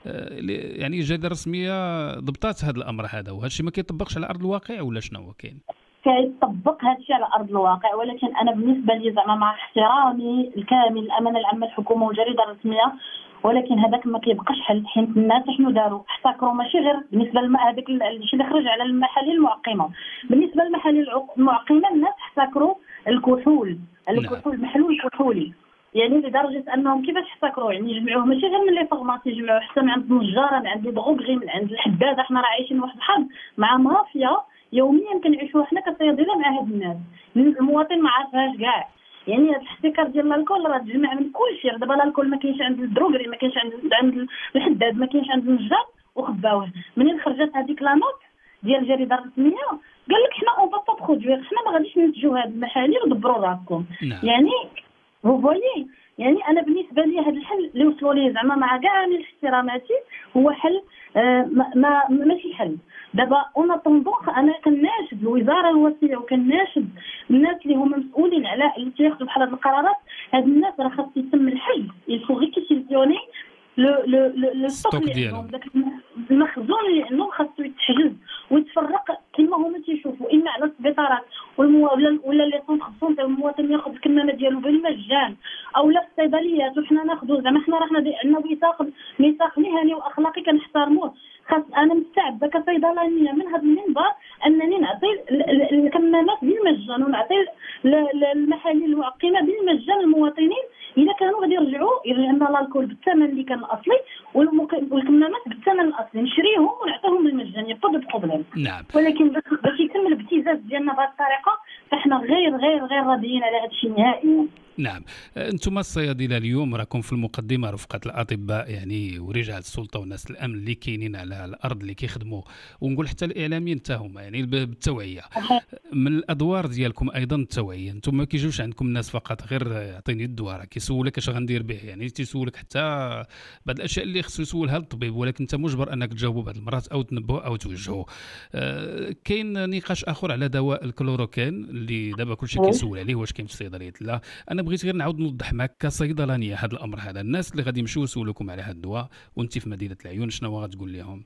يعني الجدول الرسميه ضبطات هذا الامر هذا، وهذا الشيء ما كيطبقش على ارض الواقع ولا شنو هو كاين؟ كيطبق هذا الشيء على ارض الواقع، ولكن انا بالنسبه لي زعما مع احترامي الكامل الامانه العامه الحكومه والجريده الرسميه، ولكن هذاك ما كيبقاش حل. حيت الناس شنو داروا؟ احتكروا ماشي غير بالنسبه لهذاك الشيء اللي خرج على المحاليل المعقمه، بالنسبه للمحاليل المعقمه الناس احتكروا الكحول الكحول المحلول الكحولي، يعني لدرجه انهم كيفاش احتكروا؟ يعني يجمعوه ماشي غير من لي فارماسي، يجمعوه حتى من عند النجاره، من عند الدغوغري، من عند الحداد. احنا راه عايشين واحد الحرب مع مافيا يوميا كنعيشوا حنا كصيادله مع هاد الناس، المواطن ما عارفهاش كاع. يعني هذا الاحتكار ديال الكول راه تجمع من كل شيء. دابا الكول ما كاينش عند الدروغري، ما كاينش عند عند الحداد، ما كاينش عند النجار، وخباوه. منين خرجت هذيك لا نوت ديال الجريده الرسميه قال لك حنا اون با برودوير، حنا ما غاديش ننتجوا هاد المحاليل ودبروا راسكم. يعني هو فولي يعني انا بالنسبه لي هذا الحل اللي وصلوا ليه زعما مع كاع احتراماتي هو حل آه ما, ما ماشي حل. دابا اون طوندون انا كناشد الوزاره الوصيه وكناشد الناس اللي هما مسؤولين على اللي تياخذوا بحال هاد القرارات، هاد الناس راه خاص يتم الحل. يلفو غير كيسيوني لو لو لو ستوك ديالهم، داك المخزون اللي عندهم خاصو يتحجز ويتفرق كما هما تيشوفوا، اما على السبيطارات ولا ولا لي سونتر سونتي، والمواطن ياخذ الكمامه ديالو بالمجان، او لا في الصيدليات وحنا ناخذوا. زعما حنا راه عندنا ميثاق ميثاق مهني واخلاقي كنحترموه. خاص انا مستعده كصيدلانيه من هذا المنبر انني نعطي الكمامات بالمجان ونعطي المحاليل المعقمه بالمجان للمواطنين اذا كانوا غادي يرجعوا يرجع لنا الكول بالثمن اللي كان الاصلي والكمامات بالثمن الاصلي، نشريهم ونعطيهم بالمجان يبقى بروبليم. نعم. ولكن باش يتم الابتزاز ديالنا بهذه الطريقه فاحنا غير غير غير راضيين على هذا الشيء نهائيا. نعم. انتم الصيادله اليوم راكم في المقدمه رفقه الاطباء يعني ورجال السلطه وناس الامن اللي كاينين على الارض اللي كيخدموا، ونقول حتى الاعلاميين حتى هما يعني بالتوعيه. من الادوار ديالكم ايضا التوعيه. انتم ما كيجوش عندكم الناس فقط غير يعطيني الدواء، راه كيسولك اش غندير به، يعني تيسولك حتى بعض الاشياء اللي خصو يسولها الطبيب، ولكن انت مجبر انك تجاوبوا بعض المرات او تنبهوا او توجهوا. أه كاين نقاش اخر على دواء الكلوروكين اللي دابا كلشي كيسول عليه واش كاين في الصيدليات. لا انا بغيت غير نعاود نوضح معك كصيدلانيه هذا الامر هذا. الناس اللي غادي يمشيو يسولوكم على هذا الدواء وانت في مدينه العيون شنو غتقول لهم؟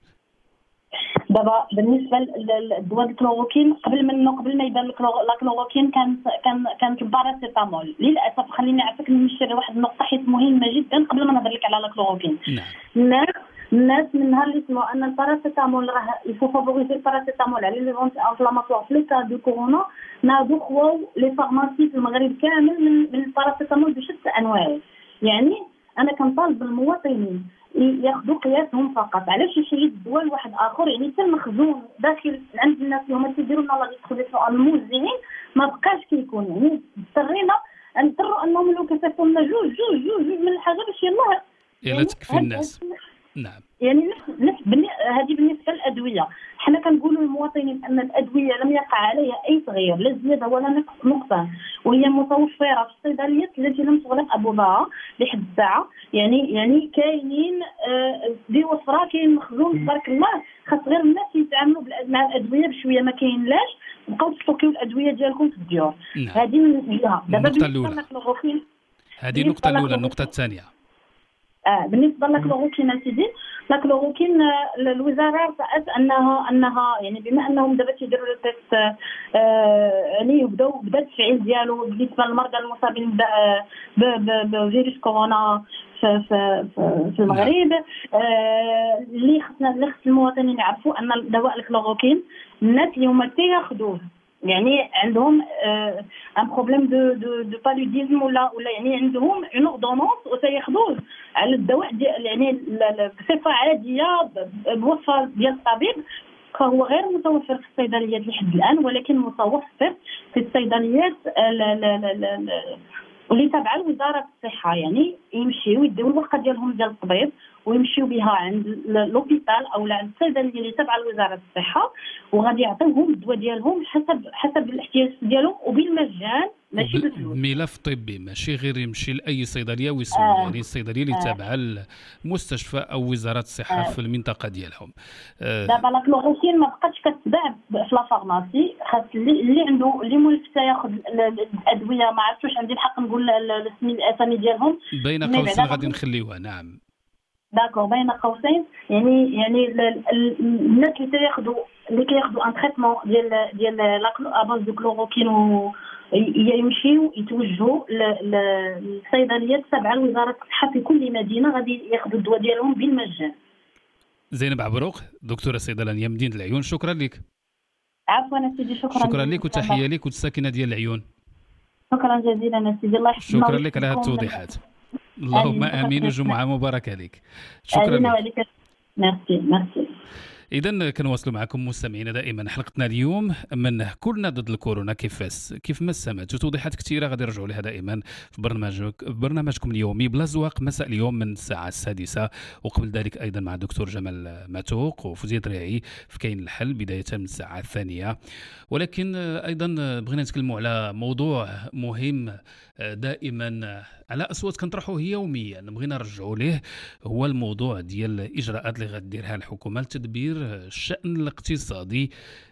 دابا بالنسبه للدواء الكلوروكين قبل منه قبل ما يبان الكلوروكين كان كان كانت الباراسيتامول. للاسف خليني نعرفك نشير واحد النقطه حيت مهمه جدا قبل ما نهضر لك على الكلوروكين. نعم. الناس الناس من نهار اللي سمعوا ان الباراسيتامول راه يفو فافوريزي الباراسيتامول على لي زونتي انفلاماتوار في ليكا دو كورونا، ناضوا خواو لي فارماسي في المغرب كامل من من الباراسيتامول بشتى انواعه. يعني انا كنطالب المواطنين ياخذوا قياسهم فقط، علاش يشري الدواء لواحد اخر يعني حتى المخزون داخل عند الناس اللي هما تيديروا لنا لا ديستريبيسيون الموزعين ما بقاش كيكون. يعني اضطرينا نضطروا انهم لو كيصيفطوا لنا جوج جوج جوج من الحاجه باش يلاه يلا تكفي الناس. نعم. يعني نفس هذه بالنسبه للادويه. حنا كنقولوا للمواطنين ان الادويه لم يقع عليها اي تغيير لا زياده ولا نقصان، وهي متوفره في الصيدليات التي لم تغلق ابوابها لحد الساعه. يعني يعني كاينين آه، بوفره، كاين مخزون تبارك الله، خاص غير الناس يتعاملوا بالأد- مع الادويه بشويه، ما كاينلاش بقاو تستوكيو الادويه ديالكم في الديور. نعم. هذه من جهه. دابا النقطة بالنسبه الأولى. للكلوروكين، هذه النقطة الأولى. النقطة الثانية آه بالنسبه للكلوروكين سيدي، الكلوروكين آه، الوزاره رأت انها انها يعني بما انهم دابا تيديروا لو تيست آه يعني يبداو بدا التفعيل ديالو بالنسبه للمرضى المصابين ب- ب- ب- بفيروس كورونا في في في في المغرب. آه، اللي خصنا اللي خص المواطنين يعرفوا ان دواء الكلوروكين الناس اليوم تياخذوه يعني عندهم ان بروبليم دو دو دو بالوديزم ولا ولا يعني عندهم اون اوردونونس وسياخذوه على الدواء ديال يعني ل- ل- بصفه عاديه ب- بوصفه ديال الطبيب، فهو غير متوفر في الصيدليات لحد الان، ولكن متوفر في الصيدليات ال- ال- ال- ال- اللي تابعه لوزاره الصحه. يعني يمشيو يديو الورقه ديالهم ديال الطبيب ويمشيو بها عند ل- لوبيتال او عند الصيدليه اللي تابعه لوزاره الصحه، وغادي يعطيوهم الدواء ديالهم حسب حسب الاحتياج ديالهم وبالمجان ماشي بفلوس. ملف طبي، ماشي غير يمشي لاي صيدليه ويسول. آه. يعني الصيدليه اللي آه. تابعه المستشفى او وزاره الصحه آه. في المنطقه ديالهم. آه، دابا لا كلوروكين ما بقاتش كتباع في لا فارماسي، خاص اللي اللي عنده اللي مولف ياخذ ال- ال- الادويه. ما عرفتش واش عندي الحق نقول ال- ال- الاسم الاسامي ديالهم بين مي قوسين بعدا غادي غنقول- نخليوها. نعم. داكور بين قوسين. يعني يعني ال- ال- الناس اللي تياخذوا اللي كياخذوا ان تريتمون ديال ديال لا اباز دو كلوروكين و ي- يمشيو يتوجهوا ل- ل- للصيدليات تابعه لوزاره الصحه في كل مدينه، غادي ياخذوا الدواء ديالهم بالمجان. زينب عبروق، دكتوره صيدلانيه مدينه العيون، شكرا لك. عفوا سيدي، شكرا شكرا جزيلا. لك وتحيه لك والساكنه ديال العيون. شكرا جزيلا سيدي، الله يحفظنا شكرا لك على هذه ويحفظكم. التوضيحات. اللهم شكراً امين لك. وجمعه مباركه لك. شكرا علينا لك. وعليك. ميرسي ميرسي. إذا كنواصلوا معكم مستمعينا دائما حلقتنا اليوم من كلنا ضد الكورونا. كيف كيف ما سمعتوا توضيحات كثيره غادي نرجعوا لها دائما في برنامجك في برنامجكم اليومي بلا زواق مساء اليوم من الساعه السادسه، وقبل ذلك ايضا مع الدكتور جمال ماتوق وفوزيه دريعي في كاين الحل بدايه من الساعه الثانيه. ولكن ايضا بغينا نتكلموا على موضوع مهم دائما على اصوات كنطرحوه يوميا، بغينا نرجعوا ليه، هو الموضوع ديال الاجراءات اللي غديرها الحكومه لتدبير الشأن الاقتصادي.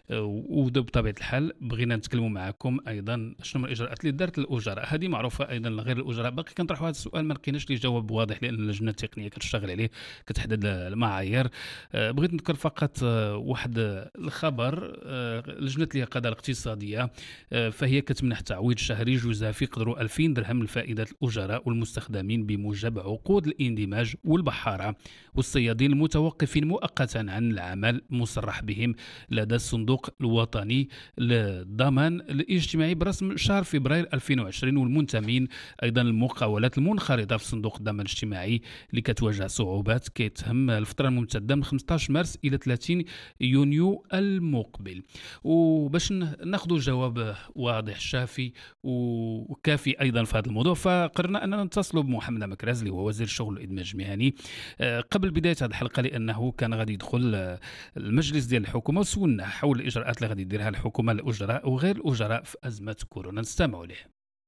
وبطبيعه الحال بغينا نتكلموا معكم ايضا شنو من الاجراءات اللي دارت الاجراء. هذه معروفه ايضا غير الاجراء، باقي كنطرحوا هذا السؤال ما لقيناش ليه جواب واضح لان اللجنه التقنيه كتشتغل عليه كتحدد المعايير. بغيت نذكر فقط واحد الخبر. لجنه اليقظه الاقتصاديه فهي كتمنح تعويض شهري جزافي قدره ألفين درهم لفائده الاجراء والمستخدمين بموجب عقود الاندماج والبحاره والصيادين المتوقفين مؤقتا عن العمل مصرح بهم لدى الصندوق الوطني للضمان الاجتماعي برسم شهر فبراير ألفين وعشرين، والمنتمين ايضا المقاولات المنخرطه في صندوق الضمان الاجتماعي اللي كتواجه صعوبات كيتهم الفتره الممتده من خمسة عشر مارس الى ثلاثين يونيو المقبل. وباش ناخذوا جواب واضح شافي وكافي ايضا في هذا الموضوع، فقررنا اننا نتصلوا بمحمد مكراز اللي هو وزير الشغل والادماج المهني قبل بدايه هذه الحلقه، لانه كان غادي يدخل المجلس ديال الحكومه وسولنا حول الاجراءات اللي غادي ديرها الحكومه الاجراء وغير الاجراء في ازمه كورونا. نستمعوا ليه.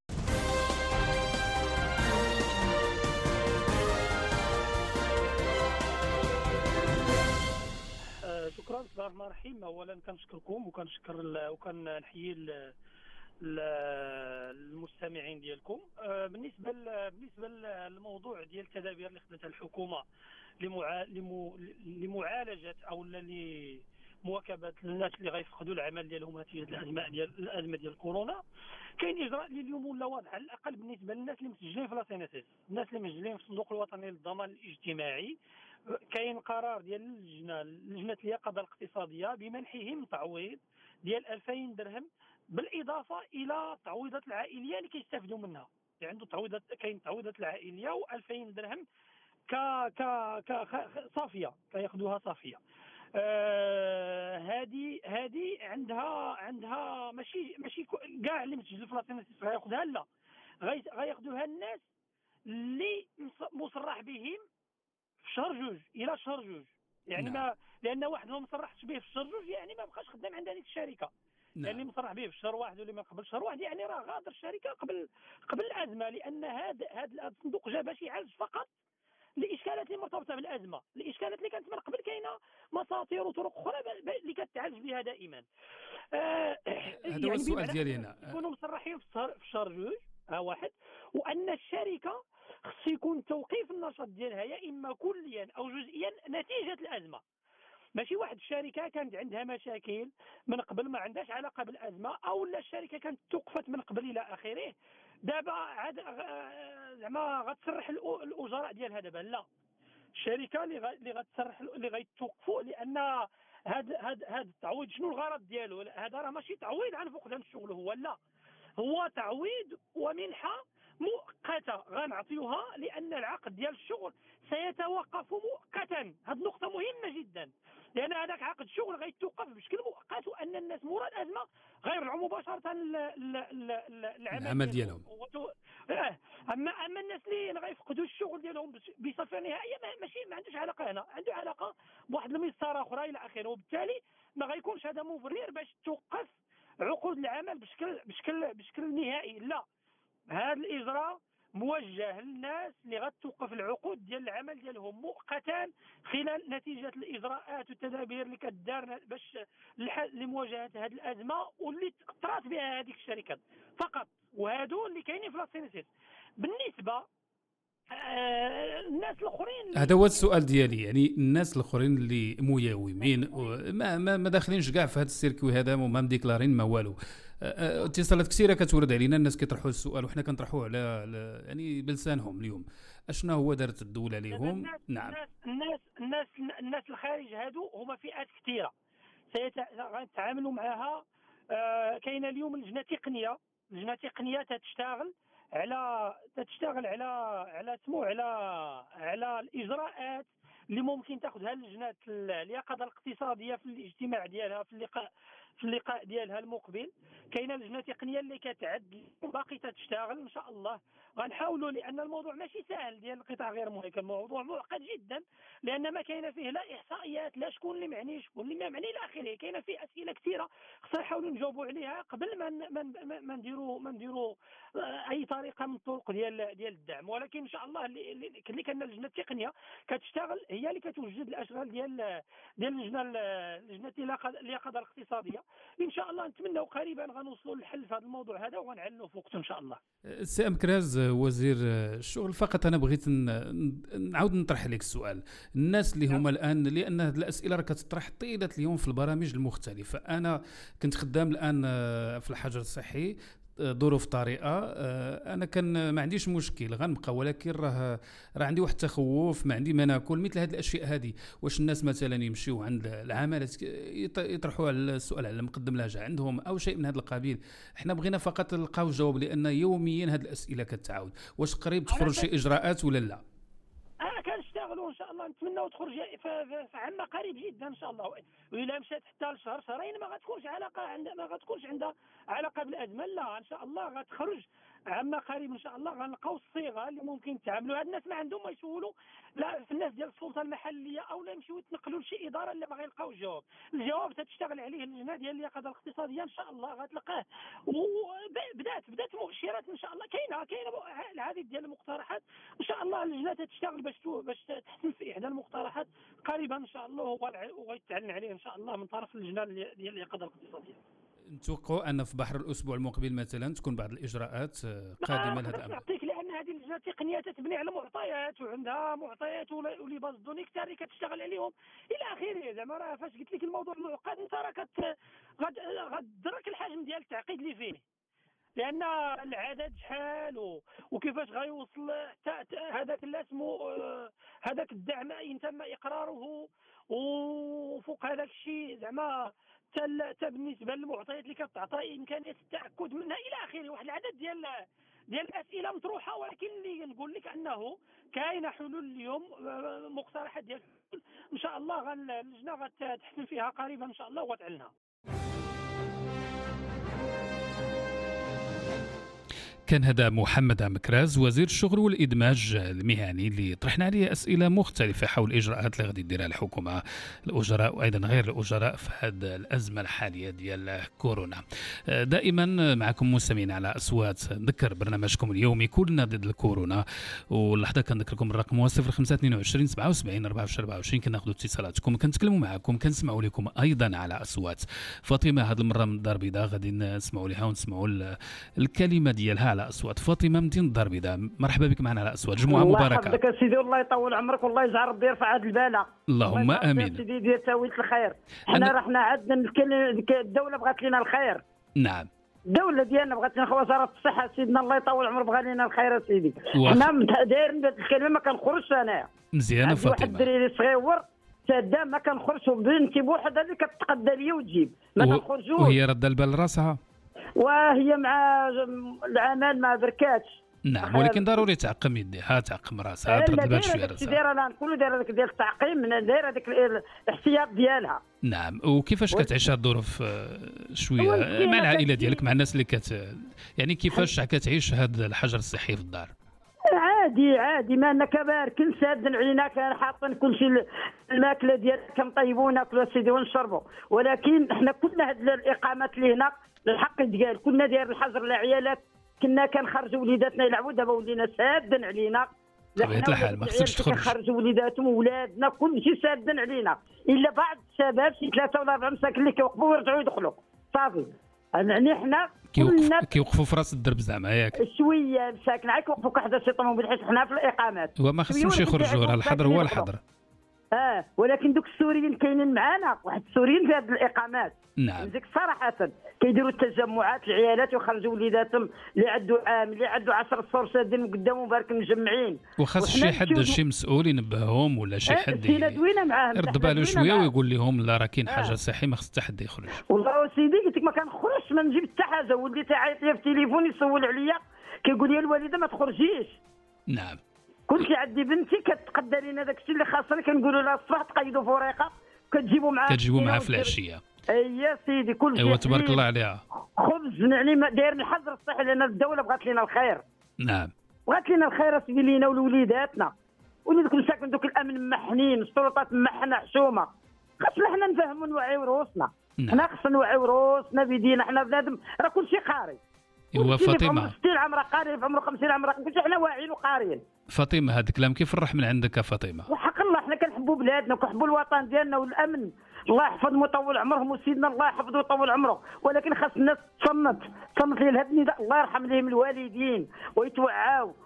شكرا. بسم الله الرحمن الرحيم. اولا كنشكركم وكنشكر ال- وكنحيي ال- ال- المستمعين ديالكم. بالنسبه ل- بالنسبه للموضوع ديال التدابير اللي خدتها الحكومه لمعا- لمو- لمعالجه او لمواكبه الناس اللي غيفقدوا العمل ديالهم نتيجه الازمه ديال الازمه ديال كورونا، كاين اجراء اللي اليوم ولا واضح على الاقل بالنسبه للناس اللي مسجلين في لاسينيسيس، الناس اللي مسجلين في الصندوق الوطني للضمان الاجتماعي. كاين قرار ديال اللجنه لجنه اليقظه الاقتصاديه بمنحهم تعويض ديال ألفين درهم بالاضافه الى التعويضات العائليه اللي كيستافدوا منها. يعني عنده تعويضات، كاين تعويضات العائليه وألفين درهم ك ك ك صافيه كياخذوها صافيه. هذه آه هذه عندها عندها ماشي ماشي كاع اللي متسجل في لاسينيسيس غياخذها، لا غياخذوها الناس اللي مصرح بهم في شهر جوج الى شهر جوج. يعني ما لان واحد ما مصرحش به في شهر جوج يعني ما بقاش خدام عند هذيك الشركه. نعم. يعني مصرح به في شهر واحد واللي ما قبل شهر واحد، يعني راه غادر الشركه قبل قبل الازمه، لان هذا هذا الصندوق جا باش يعالج فقط الاشكالات اللي مرتبطه بالازمه. الاشكالات اللي كانت من قبل كاينه مساطير وطرق اخرى ب- ب- اللي كتعالج بها دائما. آه هذا هو السؤال ديالي هنا. يكونوا مصرحين في شهر في شهر جوج ها واحد، وان الشركه خص يكون توقيف النشاط ديالها يا اما كليا او جزئيا نتيجه الازمه. ماشي واحد الشركه كانت عندها مشاكل من قبل ما عندهاش علاقه بالازمه، او لا الشركه كانت توقفت من قبل الى اخره، دابا عاد آه، زعما غتسرح الأ- الاجراء ديالها دابا لا. الشركه اللي غا- اللي غتسرح اللي غيتوقفوا، لان هذا هذا هذا التعويض شنو الغرض ديالو؟ هذا راه ماشي تعويض عن فقدان الشغل، هو لا، هو تعويض ومنحه مؤقته غنعطيوها لان العقد ديال الشغل سيتوقف مؤقتا. هذه النقطه مهمه جدا، لان هذاك عقد الشغل غيتوقف بشكل مؤقت، وان الناس مورا الازمه غيرجعوا مباشره للعمل العمل ديالهم. وتو- اه اما اما الناس اللي غيفقدوا الشغل ديالهم بس- بصفه نهائيه ما- ماشي ما عندوش علاقه هنا، عنده علاقه بواحد المسطره اخرى الى اخره، وبالتالي ما غيكونش هذا مبرر باش توقف عقود العمل بشكل بشكل بشكل نهائي. لا، هذا الاجراء موجه للناس اللي غتوقف العقود ديال العمل ديالهم مؤقتا خلال نتيجه الاجراءات والتدابير اللي كدار باش لح- لمواجهه هذه الازمه واللي تاثرت بها هذيك الشركات فقط، وهادو اللي كاينين في لاسينيسيس. بالنسبه آه الناس الاخرين اللي- هذا هو السؤال ديالي، يعني الناس الاخرين اللي مياومين ما ما, ما داخلينش كاع في هذا السيركوي هذا وما مديكلارين ما والو. أ- أ- اتصالات كثيره كتورد علينا، الناس كيطرحوا السؤال وحنا كنطرحوه على على- يعني بلسانهم اليوم. اشنا هو دارت الدوله لهم؟ الناس نعم. الناس الناس الناس, الناس الخارج هادو هما فئات كثيره سيتعاملوا معها. آه كاينه اليوم لجنه تقنيه لجنه تقنيه تتشتغل على تتشتغل على على سمو على على الاجراءات اللي ممكن تاخذها لجنه اليقظه الاقتصاديه في الاجتماع ديالها في اللقاء في اللقاء ديالها المقبل. كاينه لجنه تقنيه اللي كتعد باقي تتشتغل ان شاء الله. غنحاولوا، لان الموضوع ماشي سهل ديال القطاع غير مهيكل، الموضوع معقد جدا، لان ما كاينه فيه لا احصائيات، لا شكون اللي معني شكون اللي ما معني الى اخره. كاينه فيه اسئله كثيره خصنا نحاولوا نجاوبوا عليها قبل ما ن- ما ن- ما نديروا ما نديروا آه، اي طريقه من الطرق ديال ديال الدعم. ولكن ان شاء الله اللي اللي اللي كان اللجنه التقنيه كتشتغل هي اللي كتوجد الاشغال ديال ديال اللجنه لجنه اليقظه اليقظة الاقتصاديه. ان شاء الله نتمنوا قريبا غنوصلوا للحل في هذا الموضوع هذا وغنعلنوا في وقته ان شاء الله. سي ام كراز وزير الشغل، فقط انا بغيت ن- نعاود نطرح لك السؤال. الناس اللي هما الان، لان هذه الاسئله راه كتطرح طيله اليوم في البرامج المختلفه. انا كنت خدام الان في الحجر الصحي، ظروف طارئه، انا كان ما عنديش مشكل غنبقى، ولكن راه راه عندي واحد التخوف، ما عندي ما ناكل، مثل هذه الاشياء هذه. واش الناس مثلا يمشيو عند العمالات يط- يطرحوا على السؤال على مقدم لاجئ عندهم او شيء من هذا القبيل؟ احنا بغينا فقط نلقاو الجواب، لان يوميا هذه الاسئله كتعاود. واش قريب تخرج شي اجراءات ولا لا؟ اه كنشتغلوا ان شاء الله، نتمنوا تخرج في في- في عام قريب جدا ان شاء الله. والا مشات حتى لشهر شهرين ما غتكونش علاقه عندها ما غتكونش عندها علاقه بالازمه، لا ان شاء الله غتخرج عام قريب ان شاء الله. غنلقاو الصيغه اللي ممكن تعاملوا. هاد الناس ما عندهم ما يسولوا لا في الناس ديال السلطه المحليه او لا يمشيو يتنقلوا لشي اداره اللي باغي يلقاو الجواب. الجواب تتشتغل عليه اللجنه ديال اليقظه الاقتصاديه ان شاء الله غتلقاه. وبدات بدات مؤشرات ان شاء الله، كاينه كاينه العديد ديال المقترحات ان شاء الله. اللجنه تتشتغل باش تو- باش تحسن في احدى المقترحات قريبا ان شاء الله، وغيتعلن عليه ان شاء الله من طرف اللجنه ديال اليقظه الاقتصاديه. نتوقعوا ان في بحر الاسبوع المقبل مثلا تكون بعض الاجراءات قادمه لهذا الامر. نعطيك، لان هذه اللجنه التقنيه تتبني على معطيات وعندها معطيات ولا- ولي باز دوني كثار اللي كتشتغل عليهم الى اخره. زعما راه فاش قلت لك الموضوع معقد، انت راه كت غد- غتدرك الحجم ديال التعقيد اللي فيه، لان العدد شحال و... وكيفاش غيوصل حتى ت- هذاك اللي اسمه آه، هذاك الدعم ان تم اقراره، وفوق هذاك الشيء زعما حتى بالنسبه للمعطيات اللي كتعطي امكانيه التاكد منها الى اخره. واحد العدد ديال ديال الاسئله مطروحه، ولكن اللي نقول لك انه كاينه حلول اليوم، آه، مقترحات ديال الحلول ان شاء الله غن- اللجنه غتحسن فيها قريبا ان شاء الله وغتعلنها. كان هذا محمد مكراز وزير الشغل والإدماج المهني اللي طرحنا عليه أسئلة مختلفة حول الإجراءات اللي غادي ديرها الحكومة الأجراء وأيضا غير الأجراء في هذه الأزمة الحالية ديال كورونا. دائما معكم مستمعين على أصوات. نذكر برنامجكم اليومي كلنا ضد الكورونا، واللحظة كنذكركم الرقم هو صفر خمسة اثنين وعشرين سبعة وسبعين أربعة وعشرين أربعة وعشرين. كناخذوا اتصالاتكم، كنتكلموا معكم، كنسمعوا لكم أيضا على أصوات. فاطمة هذه المرة من الدار البيضاء غادي نسمعوا لها ونسمعوا الكلمة ديالها على أصوات. فاطمة من الدار البيضاء، مرحبا بك معنا على أصوات. جمعة مباركة. الله يحفظك سيدي، والله يطول عمرك، والله يجعل ربي يرفع هذه البلاء. اللهم آمين. سيدي دير تاويل الخير. حنا رحنا عندنا الدولة بغات لنا الخير. نعم. الدولة ديالنا بغات لنا وزارة الصحة سيدنا الله يطول عمره بغى لنا الخير سيدي. حنا دايرين هذه الكلمة ما كنخرجش أنايا. مزيانة فاطمة. واحد الدريري صغيور سادا ما كنخرجش، بنتي بوحدها اللي كتقدى ليا وتجيب ما كنخرجوش. وهي رد البال راسها. وهي مع العمل ما بركاتش. نعم، ولكن ضروري تعقم يديها، تعقم راسها، ترد بال شويه راسها. دايره لا نقولوا دايره هذاك ديال التعقيم، من دايره هذاك الاحتياط ديالها. نعم. وكيفاش كتعيش هذه الظروف شويه مع العائله ديالك، مع الناس اللي كت يعني كيفاش كتعيش هذا الحجر الصحي في الدار؟ عادي عادي، ما لنا كباركن سادن علينا، كان حاطين كل شيء، الماكله ديالنا كنطيبوا ناكلوا سيدي ونشربوا، ولكن احنا كنا هاد الاقامات اللي هنا الحق يتقال كنا داير الحجر للعيالات، كنا كنخرجوا وليداتنا يلعبوا، دابا ولينا سادن علينا. بطبيعة الحال ما خصكش تخرج. كنخرجوا وليداتهم وولادنا كل شيء سادن علينا، الا بعض الشباب شي ثلاثه ولا اربعه مساكن اللي كيوقفوا ويرجعوا يدخلوا صافي. يعني حنا كيوقف كيوقفوا في راس الدرب زعما ياك شويه مساكن عا كيوقفوا كحدا شي طوموبيل، حيت حنا في الاقامات وما خصهمش يخرجوا، راه الحظر هو الحظر. اه ولكن دوك السوريين كاينين معانا، واحد السوريين في هذه الاقامات. نعم. ديك صراحه كيديروا التجمعات العيالات ويخرجوا وليداتهم اللي عنده عام اللي عنده عشرة صور سادين قدامهم بارك مجمعين. وخاص شي حد شي مسؤول ينبههم ولا شي حد يرد باله شويه ويقول لهم لا راه كاين حاجه صحي ما خص حتى حد يخرج. والله سيدي قلت لك ما كنخرجش، ما نجيب حتى حاجه، وليت عيط لي في التليفون يسول عليا كيقول لي الوالده ما تخرجيش. نعم. كلشي عندي بنتي كتقدر لنا داك الشيء اللي خاصنا، كنقولوا لها الصباح تقيدوا فريقه كتجيبوا معاها كتجيبوا معاها في العشيه. اي سيدي كلشي. ايوا تبارك الله عليها. خبز يعني داير الحظر الصحي لان الدوله بغات لنا الخير. نعم. بغات لنا الخير سيدي لينا ولوليداتنا، وليدك مساكن دوك الامن ممحنين، السلطات ممحنه حشومه، خاصنا حنا نفهموا نوعيو روسنا. حنا خاصنا نوعيو روسنا بيدينا، حنا بنادم راه كلشي قاري. ايوا فاطمه. عمره ستين عام راه قاري، في عمره خمسين عام راه كلشي حنا واعيين وقاريين. فاطمه هذا الكلام كيفرح من عندك يا فاطمه. وحق الله حنا كنحبوا بلادنا وكنحبوا الوطن ديالنا والامن. الله يحفظ مطول عمرهم وسيدنا الله يحفظه ويطول عمره، ولكن خاص الناس تصنت تصنت لي هذا النداء، الله يرحم لهم الوالدين ويتوعاو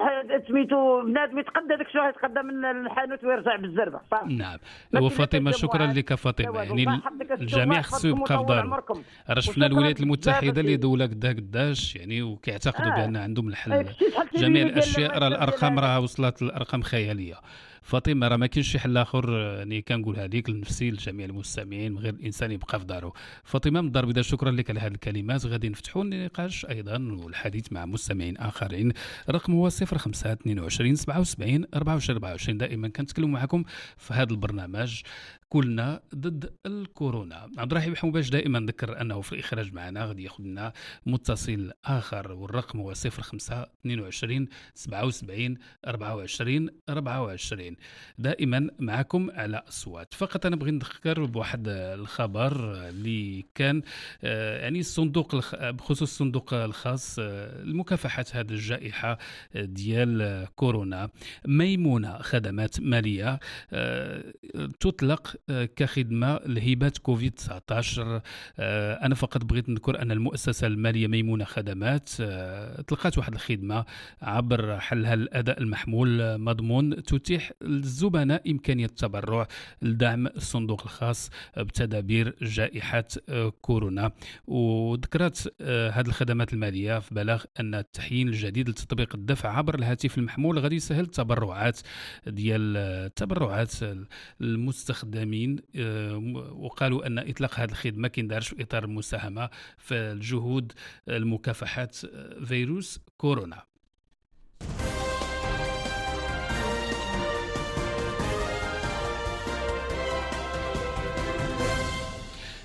سميتو بنادم يتقدى داك الشيء يتقدى من الحانوت ويرجع بالزربه صافي. نعم. وفاطمه شكرا لك فاطمه، يعني الجميع خصو يبقى في داره. راه شفنا الولايات المتحده اللي دوله قدا قداش يعني وكيعتقدوا آه. بان عندهم الحل جميع الاشياء، راه الارقام راه وصلت الارقام خياليه. فاطمه راه ما كاينش شي حل اخر يعني كنقولها ليك لنفسي لجميع المستمعين، غير الانسان يبقى في داره. فاطمه من الدار البيضاء شكرا لك على هذه الكلمات. غادي نفتحوا النقاش ايضا والحديث مع مستمعين اخرين. الرقم هو صفر خمسة اثنين وعشرين سبعة وسبعين أربعة وعشرين أربعة وعشرين. دائما كنتكلم معكم في هذا البرنامج كلنا ضد الكورونا. عبد الرحيم حموباش دائما نذكر انه في الاخراج معنا غادي ياخذ لنا متصل اخر، والرقم هو صفر خمسة اثنين وعشرين سبعة وسبعين أربعة وعشرين أربعة وعشرين. دائما معكم على اصوات. فقط انا بغي نذكر بواحد الخبر اللي كان يعني الصندوق بخصوص الصندوق الخاص لمكافحه هذه الجائحه ديال كورونا. ميمونه خدمات ماليه تطلق كخدمة لهبات كوفيد تسعة عشر. أنا فقط بغيت نذكر أن المؤسسة المالية ميمونة خدمات طلقت واحد الخدمة عبر حلها الأداء المحمول مضمون تتيح للزبناء إمكانية التبرع لدعم الصندوق الخاص بتدابير جائحة كورونا. وذكرت هذه الخدمات المالية في بلاغ أن التحيين الجديد لتطبيق الدفع عبر الهاتف المحمول غادي يسهل التبرعات ديال التبرعات المستخدمين، وقالوا أن إطلاق هذه الخدمة كيندارش في إطار المساهمة في الجهود المكافحة فيروس كورونا.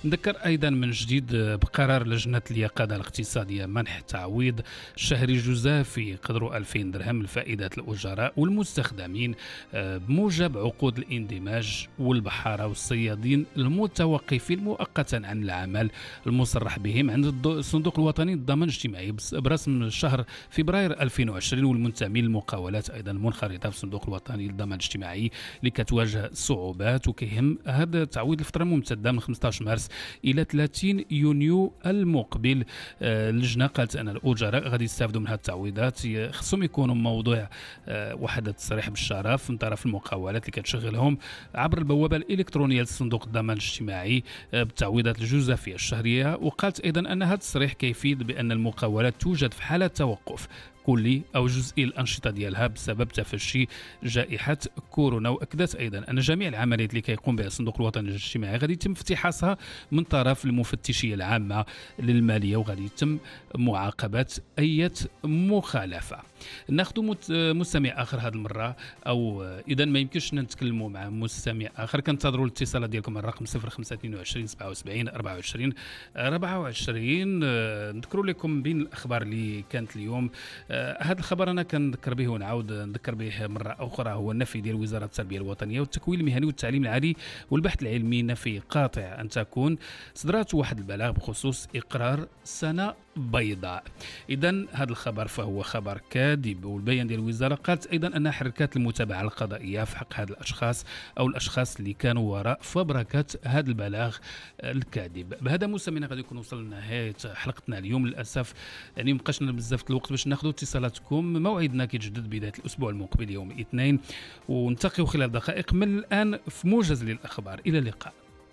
نذكر أيضا من جديد بقرار لجنة اليقظة الاقتصادية منح تعويض شهري جزافي قدره ألفين درهم لفائدة الأجراء والمستخدمين بموجب عقود الاندماج والبحارة والصيادين المتوقفين مؤقتا عن العمل المصرح بهم عند الصندوق الوطني للضمان الاجتماعي برسم شهر فبراير ألفين وعشرين، والمنتمين للمقاولات أيضا المنخرطة في الصندوق الوطني للضمان الاجتماعي اللي كتواجه صعوبات. وكيهم هذا التعويض الفترة الممتدة من خمسة عشر مارس إلى ثلاثين يونيو المقبل. آه اللجنة قالت أن الأجراء غادي يستافدوا من هذه التعويضات، خصهم يكونوا موضوع آه واحد التصريح بالشرف من طرف المقاولات اللي كتشغلهم عبر البوابة الإلكترونية لصندوق الضمان الاجتماعي آه بالتعويضات الجزافية الشهرية. وقالت أيضا أن هذا التصريح كيفيد بأن المقاولات توجد في حالة توقف كلي أو جزئي الأنشطة ديالها بسبب تفشي جائحة كورونا. وأكدت أيضا أن جميع العمليات اللي كيقوم بها الصندوق الوطني الاجتماعي غادي يتم افتحاصها من طرف المفتشية العامة للمالية، وغادي يتم معاقبة أي مخالفة. ناخذ مستمع آخر هذه المرة، أو إذا ما يمكنش نتكلموا مع مستمع آخر كنتظروا الاتصالات ديالكم على الرقم صفر خمسة اثنين وعشرين سبعة وسبعين أربعة وعشرين أربعة وعشرين. نذكروا لكم بين الأخبار اللي كانت اليوم. هذا الخبر أنا كنذكر به ونعاود نذكر به مرة أخرى، هو النفي ديال وزارة التربية الوطنية والتكوين المهني والتعليم العالي والبحث العلمي، نفي قاطع أن تكون صدرات واحد البلاغ بخصوص إقرار سنة بيضاء. إذن هذا الخبر فهو خبر كاذب. والبيان ديال الوزارة قالت أيضا أنها حركات المتابعة القضائية في حق هذا الأشخاص أو الأشخاص اللي كانوا وراء فبركة هذا البلاغ الكاذب. بهذا مستمعينا غادي يكون وصلنا لنهاية حلقتنا اليوم. للأسف يعني مبقاش لنا بزاف الوقت باش ناخذوا اتصالاتكم. موعدنا كيتجدد بداية الأسبوع المقبل يوم الاثنين، ونلتقيو خلال دقائق من الآن في موجز للأخبار. إلى اللقاء.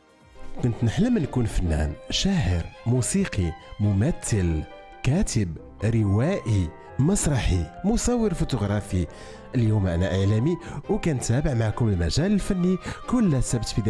كنت نحلم نكون فنان، شاعر، موسيقي، ممثل، كاتب، روائي، مسرحي، مصور فوتوغرافي. اليوم أنا إعلامي وكنتابع معكم المجال الفني كل سبت في